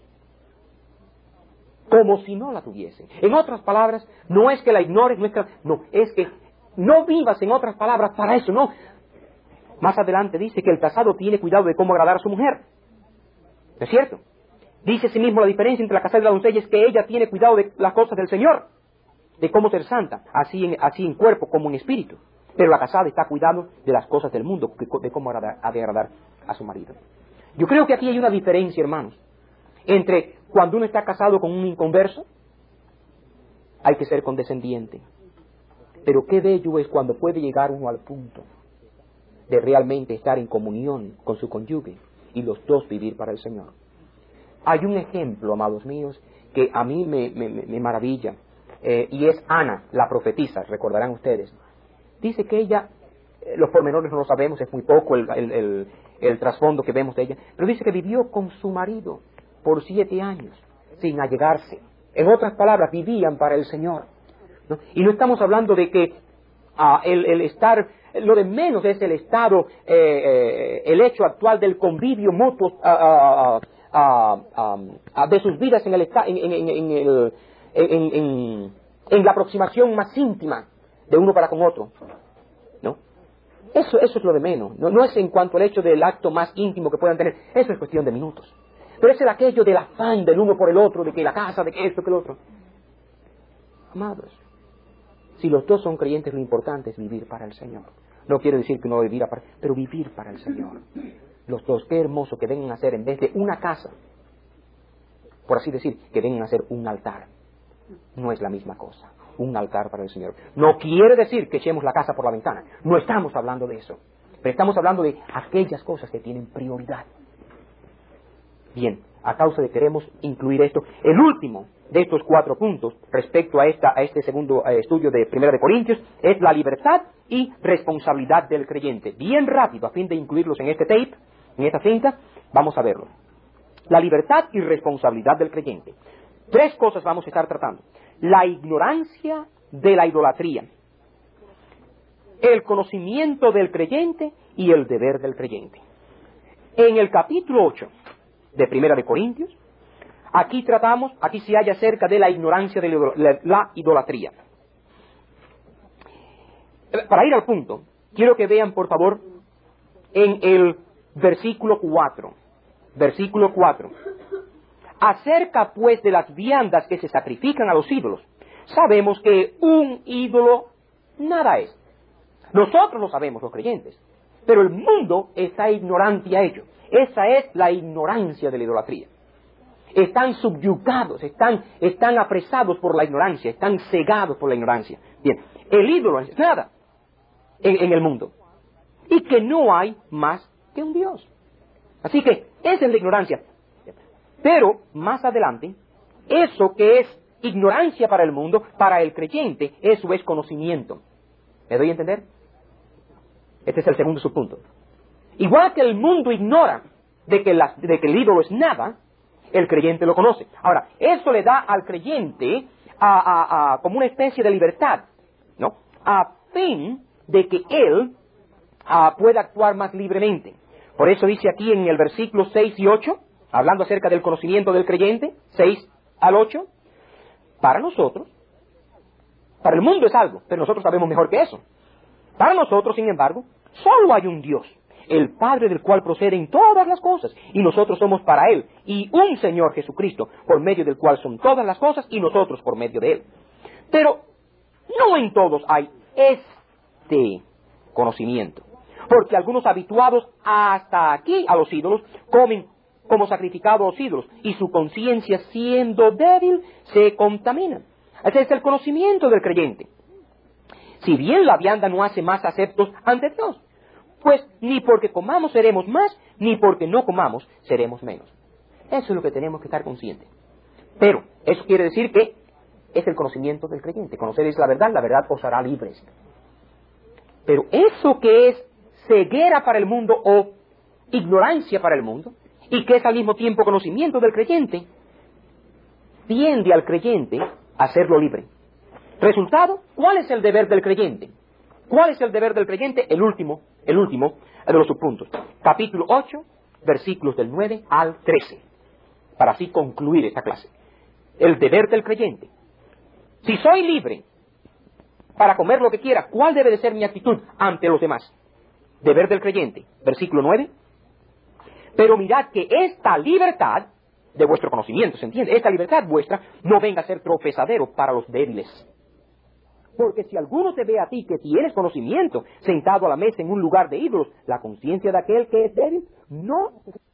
Como si no la tuviesen. En otras palabras, no es que la ignores, no es que, no, es que no vivas, en otras palabras, para eso, no. Más adelante dice que el casado tiene cuidado de cómo agradar a su mujer. ¿No es cierto? Dice sí mismo la diferencia entre la casada y la doncella es que ella tiene cuidado de las cosas del Señor, de cómo ser santa, así en, así en cuerpo como en espíritu. Pero la casada está cuidando de las cosas del mundo, de cómo agradar, ha de agradar a su marido. Yo creo que aquí hay una diferencia, hermanos, entre cuando uno está casado con un inconverso, hay que ser condescendiente. Pero qué bello es cuando puede llegar uno al punto de realmente estar en comunión con su cónyuge y los dos vivir para el Señor. Hay un ejemplo, amados míos, que a mí me, me, me maravilla, eh, y es Ana, la profetisa, recordarán ustedes. Dice que ella, eh, los pormenores no lo sabemos, es muy poco el, el, el, el trasfondo que vemos de ella, pero dice que vivió con su marido por siete años, sin allegarse. En otras palabras, vivían para el Señor, ¿no? Y no estamos hablando de que ah, el, el estar, lo de menos es el estado, eh, eh, el hecho actual del convivio mutuo ah, ah, ah, ah, ah, de sus vidas en, el, en, en, en, en, el, en, en, en la aproximación más íntima de uno para con otro, ¿no? Eso, eso es lo de menos. No, no es en cuanto al hecho del acto más íntimo que puedan tener. Eso es cuestión de minutos. Pero es el aquello del afán del uno por el otro, de que la casa, de que esto, que lo otro. Amados, si los dos son creyentes, lo importante es vivir para el Señor. No quiero decir que no vivir para, pero vivir para el Señor. Los dos, qué hermoso que vengan a ser, en vez de una casa, por así decir, que vengan a ser un altar. No es la misma cosa. Un altar para el Señor. No quiere decir que echemos la casa por la ventana. No estamos hablando de eso. Pero estamos hablando de aquellas cosas que tienen prioridad. Bien, a causa de que queremos incluir esto, el último de estos cuatro puntos respecto a, esta, a este segundo eh, estudio de Primera de Corintios es la libertad y responsabilidad del creyente. Bien rápido, a fin de incluirlos en este tape, en esta cinta, vamos a verlo. La libertad y responsabilidad del creyente. Tres cosas vamos a estar tratando. La ignorancia de la idolatría, el conocimiento del creyente y el deber del creyente. En el capítulo ocho de Primera de Corintios, aquí tratamos, aquí se halla acerca de la ignorancia de la idolatría. Para ir al punto, quiero que vean por favor en el versículo cuatro. Versículo cuatro. Acerca pues de las viandas que se sacrifican a los ídolos, sabemos que un ídolo nada es. Nosotros lo sabemos, los creyentes, pero el mundo está ignorante a ello. Esa es la ignorancia de la idolatría. Están subyugados, están, están apresados por la ignorancia, están cegados por la ignorancia. Bien, el ídolo es nada en, en el mundo. Y que no hay más que un Dios. Así que esa es la ignorancia. Pero, más adelante, eso que es ignorancia para el mundo, para el creyente, eso es conocimiento. ¿Me doy a entender? Este es el segundo subpunto. Igual que el mundo ignora de que, la, de que el ídolo es nada, el creyente lo conoce. Ahora, eso le da al creyente a, a, a, como una especie de libertad, ¿no? A fin de que él a, pueda actuar más libremente. Por eso dice aquí en el versículo seis y ocho, hablando acerca del conocimiento del creyente, seis al ocho, para nosotros, para el mundo es algo, pero nosotros sabemos mejor que eso. Para nosotros, sin embargo, solo hay un Dios, el Padre del cual proceden todas las cosas, y nosotros somos para Él, y un Señor Jesucristo, por medio del cual son todas las cosas, y nosotros por medio de Él. Pero no en todos hay este conocimiento, porque algunos habituados hasta aquí a los ídolos comen como sacrificado a los ídolos, y su conciencia siendo débil se contamina. Ese es el conocimiento del creyente. Si bien la vianda no hace más aceptos ante Dios, pues ni porque comamos seremos más, ni porque no comamos seremos menos. Eso es lo que tenemos que estar conscientes. Pero eso quiere decir que es el conocimiento del creyente. Conoceréis la verdad, la verdad os hará libres. Pero eso que es ceguera para el mundo o ignorancia para el mundo, y que es al mismo tiempo conocimiento del creyente, tiende al creyente a hacerlo libre. Resultado, ¿cuál es el deber del creyente? ¿Cuál es el deber del creyente? El último, el último de los subpuntos. Capítulo ocho, versículos del nueve al trece. Para así concluir esta clase. El deber del creyente. Si soy libre para comer lo que quiera, ¿cuál debe de ser mi actitud ante los demás? Deber del creyente. Versículo nueve. Pero mirad que esta libertad de vuestro conocimiento, ¿se entiende? Esta libertad vuestra no venga a ser tropezadero para los débiles. Porque si alguno te ve a ti que tienes conocimiento sentado a la mesa en un lugar de ídolos, la conciencia de aquel que es débil no